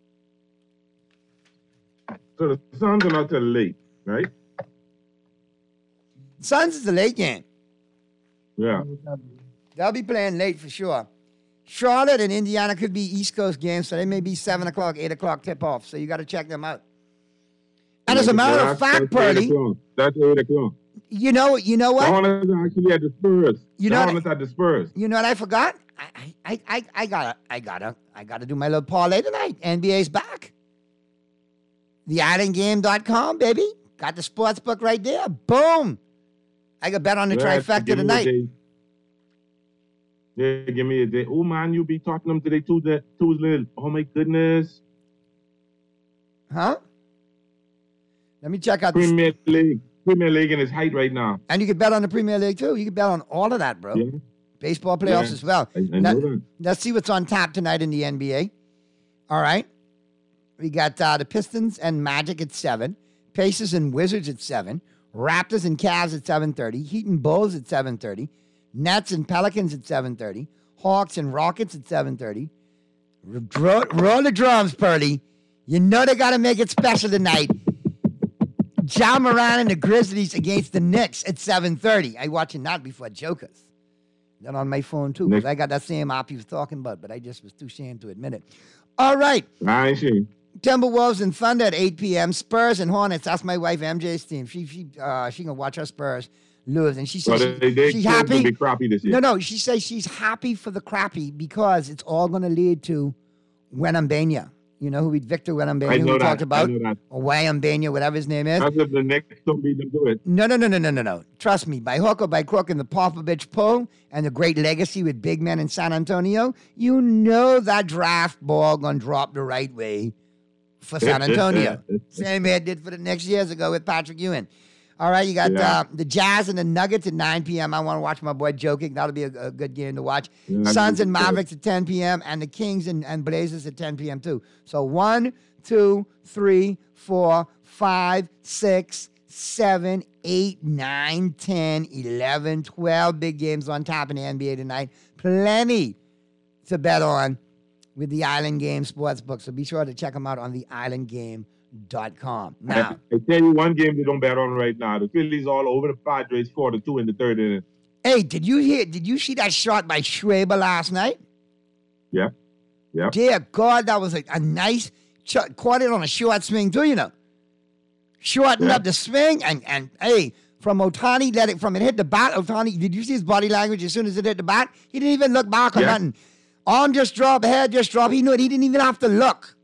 [SPEAKER 20] So the Suns are not till late, right?
[SPEAKER 4] Suns is a late game.
[SPEAKER 20] Yeah.
[SPEAKER 4] They'll be playing late for sure. Charlotte and Indiana could be East Coast games, so they may be seven o'clock, eight o'clock tip-off. So you got to check them out. And as a matter of fact, Purdy,
[SPEAKER 20] that's eight o'clock.
[SPEAKER 4] you know, you know what?
[SPEAKER 20] The Hornets are actually at the Spurs.
[SPEAKER 4] You
[SPEAKER 20] the
[SPEAKER 4] know
[SPEAKER 20] Hornets at the Spurs.
[SPEAKER 4] You know what I forgot? I, I, I, I gotta, I gotta, I gotta do my little parlay tonight. N B A's back. the island game dot com, baby. Got the sports book right there. Boom. I got bet on the
[SPEAKER 20] Yeah,
[SPEAKER 4] trifecta
[SPEAKER 20] give me a
[SPEAKER 4] tonight.
[SPEAKER 20] day. Yeah, give me a day. Oh man, you be talking them today too. That too little. Oh my goodness.
[SPEAKER 4] Huh? Let me check out the
[SPEAKER 20] Premier League. Premier League in its height right now.
[SPEAKER 4] And you can bet on the Premier League too. You can bet on all of that, bro.
[SPEAKER 20] Yeah.
[SPEAKER 4] Baseball playoffs
[SPEAKER 20] Yeah,
[SPEAKER 4] as well.
[SPEAKER 20] I, I
[SPEAKER 4] Let,
[SPEAKER 20] know that.
[SPEAKER 4] let's see what's on tap tonight in the N B A. All right. We got uh, the Pistons and Magic at seven. Pacers and Wizards at seven. Raptors and Cavs at seven thirty. Heat and Bulls at seven thirty. Nets and Pelicans at seven thirty. Hawks and Rockets at seven thirty. Roll, roll the drums, Purdy. You know they got to make it special tonight. Ja Morant and the Grizzlies against the Knicks at seven thirty. I watching that before Jokers. Then on my phone too, because I got that same app he was talking about, but I just was too ashamed to admit it. All right.
[SPEAKER 20] I see.
[SPEAKER 4] Timberwolves and Thunder at eight p.m. Spurs and Hornets. That's my wife M J's team. She she uh she gonna watch her Spurs lose, and she says
[SPEAKER 20] Well,
[SPEAKER 4] she,
[SPEAKER 20] they, they
[SPEAKER 4] she's
[SPEAKER 20] could
[SPEAKER 4] happy.
[SPEAKER 20] be crappy this year.
[SPEAKER 4] No, no, she says she's happy for the crappy because it's all gonna lead to Wembanyama. You know who we Victor
[SPEAKER 20] I
[SPEAKER 4] Wembanyama
[SPEAKER 20] know
[SPEAKER 4] who we
[SPEAKER 20] that.
[SPEAKER 4] talked about,
[SPEAKER 20] I know that.
[SPEAKER 4] or Wembanyama, whatever his name is.
[SPEAKER 20] As if the Knicks don't beat them to it.
[SPEAKER 4] No, no, no, no, no, no, no. Trust me, by hook or by crook in the Popovich pull and the great legacy with big men in San Antonio, you know that draft ball gonna drop the right way for San Antonio. Same way it did for the next years ago with Patrick Ewing. All right, you got
[SPEAKER 20] Yeah.
[SPEAKER 4] uh, the Jazz and the Nuggets at nine p.m. I want to watch my boy joking. That'll be a, a good game to watch.
[SPEAKER 20] Yeah,
[SPEAKER 4] Suns
[SPEAKER 20] me
[SPEAKER 4] and
[SPEAKER 20] too.
[SPEAKER 4] Mavericks at ten p.m. and the Kings and, and Blazers at ten p.m. too. So one, two, three, four, five, six, seven, eight, nine, ten, eleven, twelve big games on top in the N B A tonight. Plenty to bet on with the Island Game Sportsbook. So be sure to check them out on the island game dot com. Now,
[SPEAKER 20] I tell you one game they don't bet on right now. The Phillies all over the Padres four to two in the third inning.
[SPEAKER 4] hey, did you hear, did you see that shot by Schwaber last night?
[SPEAKER 20] Yeah. Yeah.
[SPEAKER 4] Dear God, that was a, a nice shot. Caught it on a short swing too, you know. Shortened
[SPEAKER 20] Yeah.
[SPEAKER 4] up the swing and, and hey, from Otani, let it, from it hit the bat, Otani, did you see his body language as soon as it hit the bat? He didn't even look back or
[SPEAKER 20] Yeah.
[SPEAKER 4] nothing. Arm just dropped, head just dropped. He knew it. He didn't even have to look.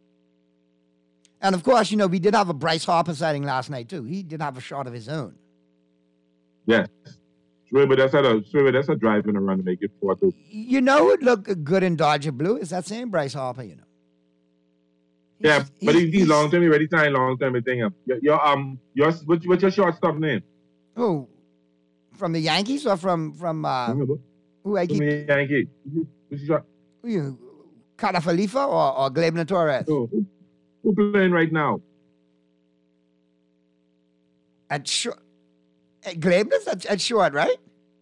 [SPEAKER 4] And of course, you know, we did have a Bryce Harper sighting last night too. He did have a shot of his own.
[SPEAKER 20] Yes. Schwaber, that's a Schwaber, that's a drive and a run to make it four two.
[SPEAKER 4] You know who'd look good in Dodger blue? Is that same Bryce Harper, you know?
[SPEAKER 20] Yeah, but he's, he's long term, he ready time, long term thing. Your, your um your what's, what's your shortstop name?
[SPEAKER 4] Who? From the Yankees or from from uh who I keep
[SPEAKER 20] From the Yankees. Who's your,
[SPEAKER 4] who you Cara Falifa or, or Gleyber Torres?
[SPEAKER 20] oh, who, who playing right now?
[SPEAKER 4] At short at Gleyber's at, at short, right?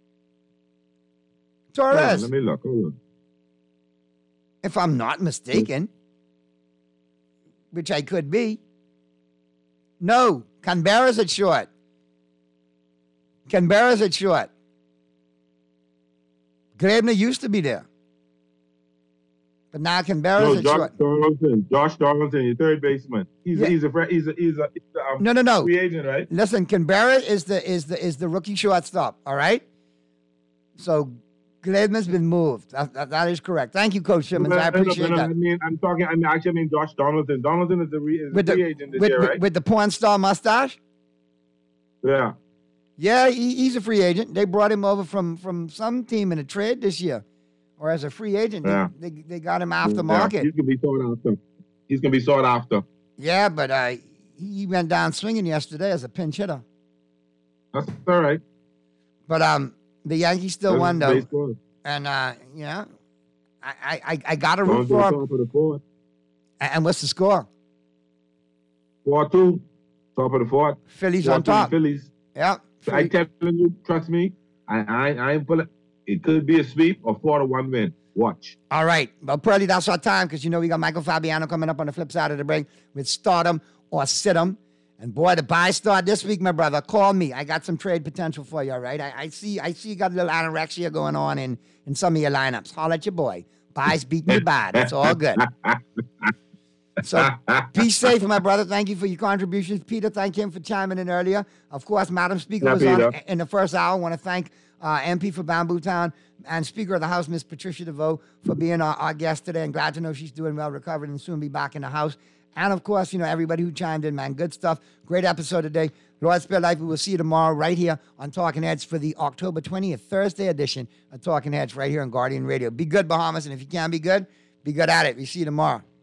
[SPEAKER 4] Torres.
[SPEAKER 20] Hold on, let me look. Hold on.
[SPEAKER 4] If I'm not mistaken, which I could be. No, Canberra's at short. Canberra's at short. Glebner used to be there. But now Canberra's
[SPEAKER 20] No,
[SPEAKER 4] at
[SPEAKER 20] Josh
[SPEAKER 4] short.
[SPEAKER 20] Donaldson. Josh Donaldson, your third baseman. He's
[SPEAKER 4] Yeah.
[SPEAKER 20] he's a fre- he's a he's a, he's a um,
[SPEAKER 4] No, no, no.
[SPEAKER 20] free agent, right?
[SPEAKER 4] Listen, Canberra is the is the is the rookie shortstop, all right? So Glebner's been moved. That, that, that is correct. Thank you, Coach Simmons. I appreciate
[SPEAKER 20] no, no,
[SPEAKER 4] that.
[SPEAKER 20] I mean, I'm talking. I mean, actually, I mean Josh Donaldson. Donaldson is the re, is
[SPEAKER 4] With
[SPEAKER 20] the
[SPEAKER 4] the,
[SPEAKER 20] free agent this
[SPEAKER 4] with,
[SPEAKER 20] year,
[SPEAKER 4] with,
[SPEAKER 20] right?
[SPEAKER 4] with the porn star mustache?
[SPEAKER 20] Yeah.
[SPEAKER 4] Yeah, he, he's a free agent. They brought him over from from some team in a trade this year, or as a free agent. They-
[SPEAKER 20] Yeah.
[SPEAKER 4] They, they, got him after
[SPEAKER 20] Yeah,
[SPEAKER 4] market.
[SPEAKER 20] He's gonna be sought after. He's gonna be sought after.
[SPEAKER 4] Yeah, but uh, he went down swinging yesterday as a pinch hitter.
[SPEAKER 20] That's all right.
[SPEAKER 4] But um, the Yankees still
[SPEAKER 20] That's
[SPEAKER 4] won though.
[SPEAKER 20] baseball.
[SPEAKER 4] And, uh, you know, I, I, I got to root
[SPEAKER 20] Going to the
[SPEAKER 4] for
[SPEAKER 20] top of the fourth.
[SPEAKER 4] And what's the score?
[SPEAKER 20] four two. Top of the fourth.
[SPEAKER 4] Phillies
[SPEAKER 20] four
[SPEAKER 4] on top.
[SPEAKER 20] Phillies.
[SPEAKER 4] Yeah.
[SPEAKER 20] I telling you, trust me, I, I, I ain't pulling. It could be a sweep or four to one win. Watch.
[SPEAKER 4] All right. Well, Pearly, that's our time because, you know, we got Michael Fabiano coming up on the flip side of the break with Stardom or Sit-em. And, boy, the buy start this week, my brother. Call me. I got some trade potential for you, all right? I, I see I see you got a little anorexia going on in, in some of your lineups. Holler at your boy. Buy's beating you bad. It's all good. So be safe, my brother. Thank you for your contributions. Peter, thank him for chiming in earlier. Of course, Madam Speaker
[SPEAKER 20] Yeah,
[SPEAKER 4] was on
[SPEAKER 20] Peter.
[SPEAKER 4] in the first hour. I want to thank uh, M P for Bamboo Town and Speaker of the House, Miss Patricia DeVoe, for being our, our guest today. And glad to know she's doing well, recovered, and soon be back in the House. And, of course, you know, everybody who chimed in, man. Good stuff. Great episode today. Lord spare life. We will see you tomorrow right here on Talking Heads for the October twentieth, Thursday edition of Talking Heads right here on Guardian Radio. Be good, Bahamas. And if you can't be good, be good at it. We see you tomorrow.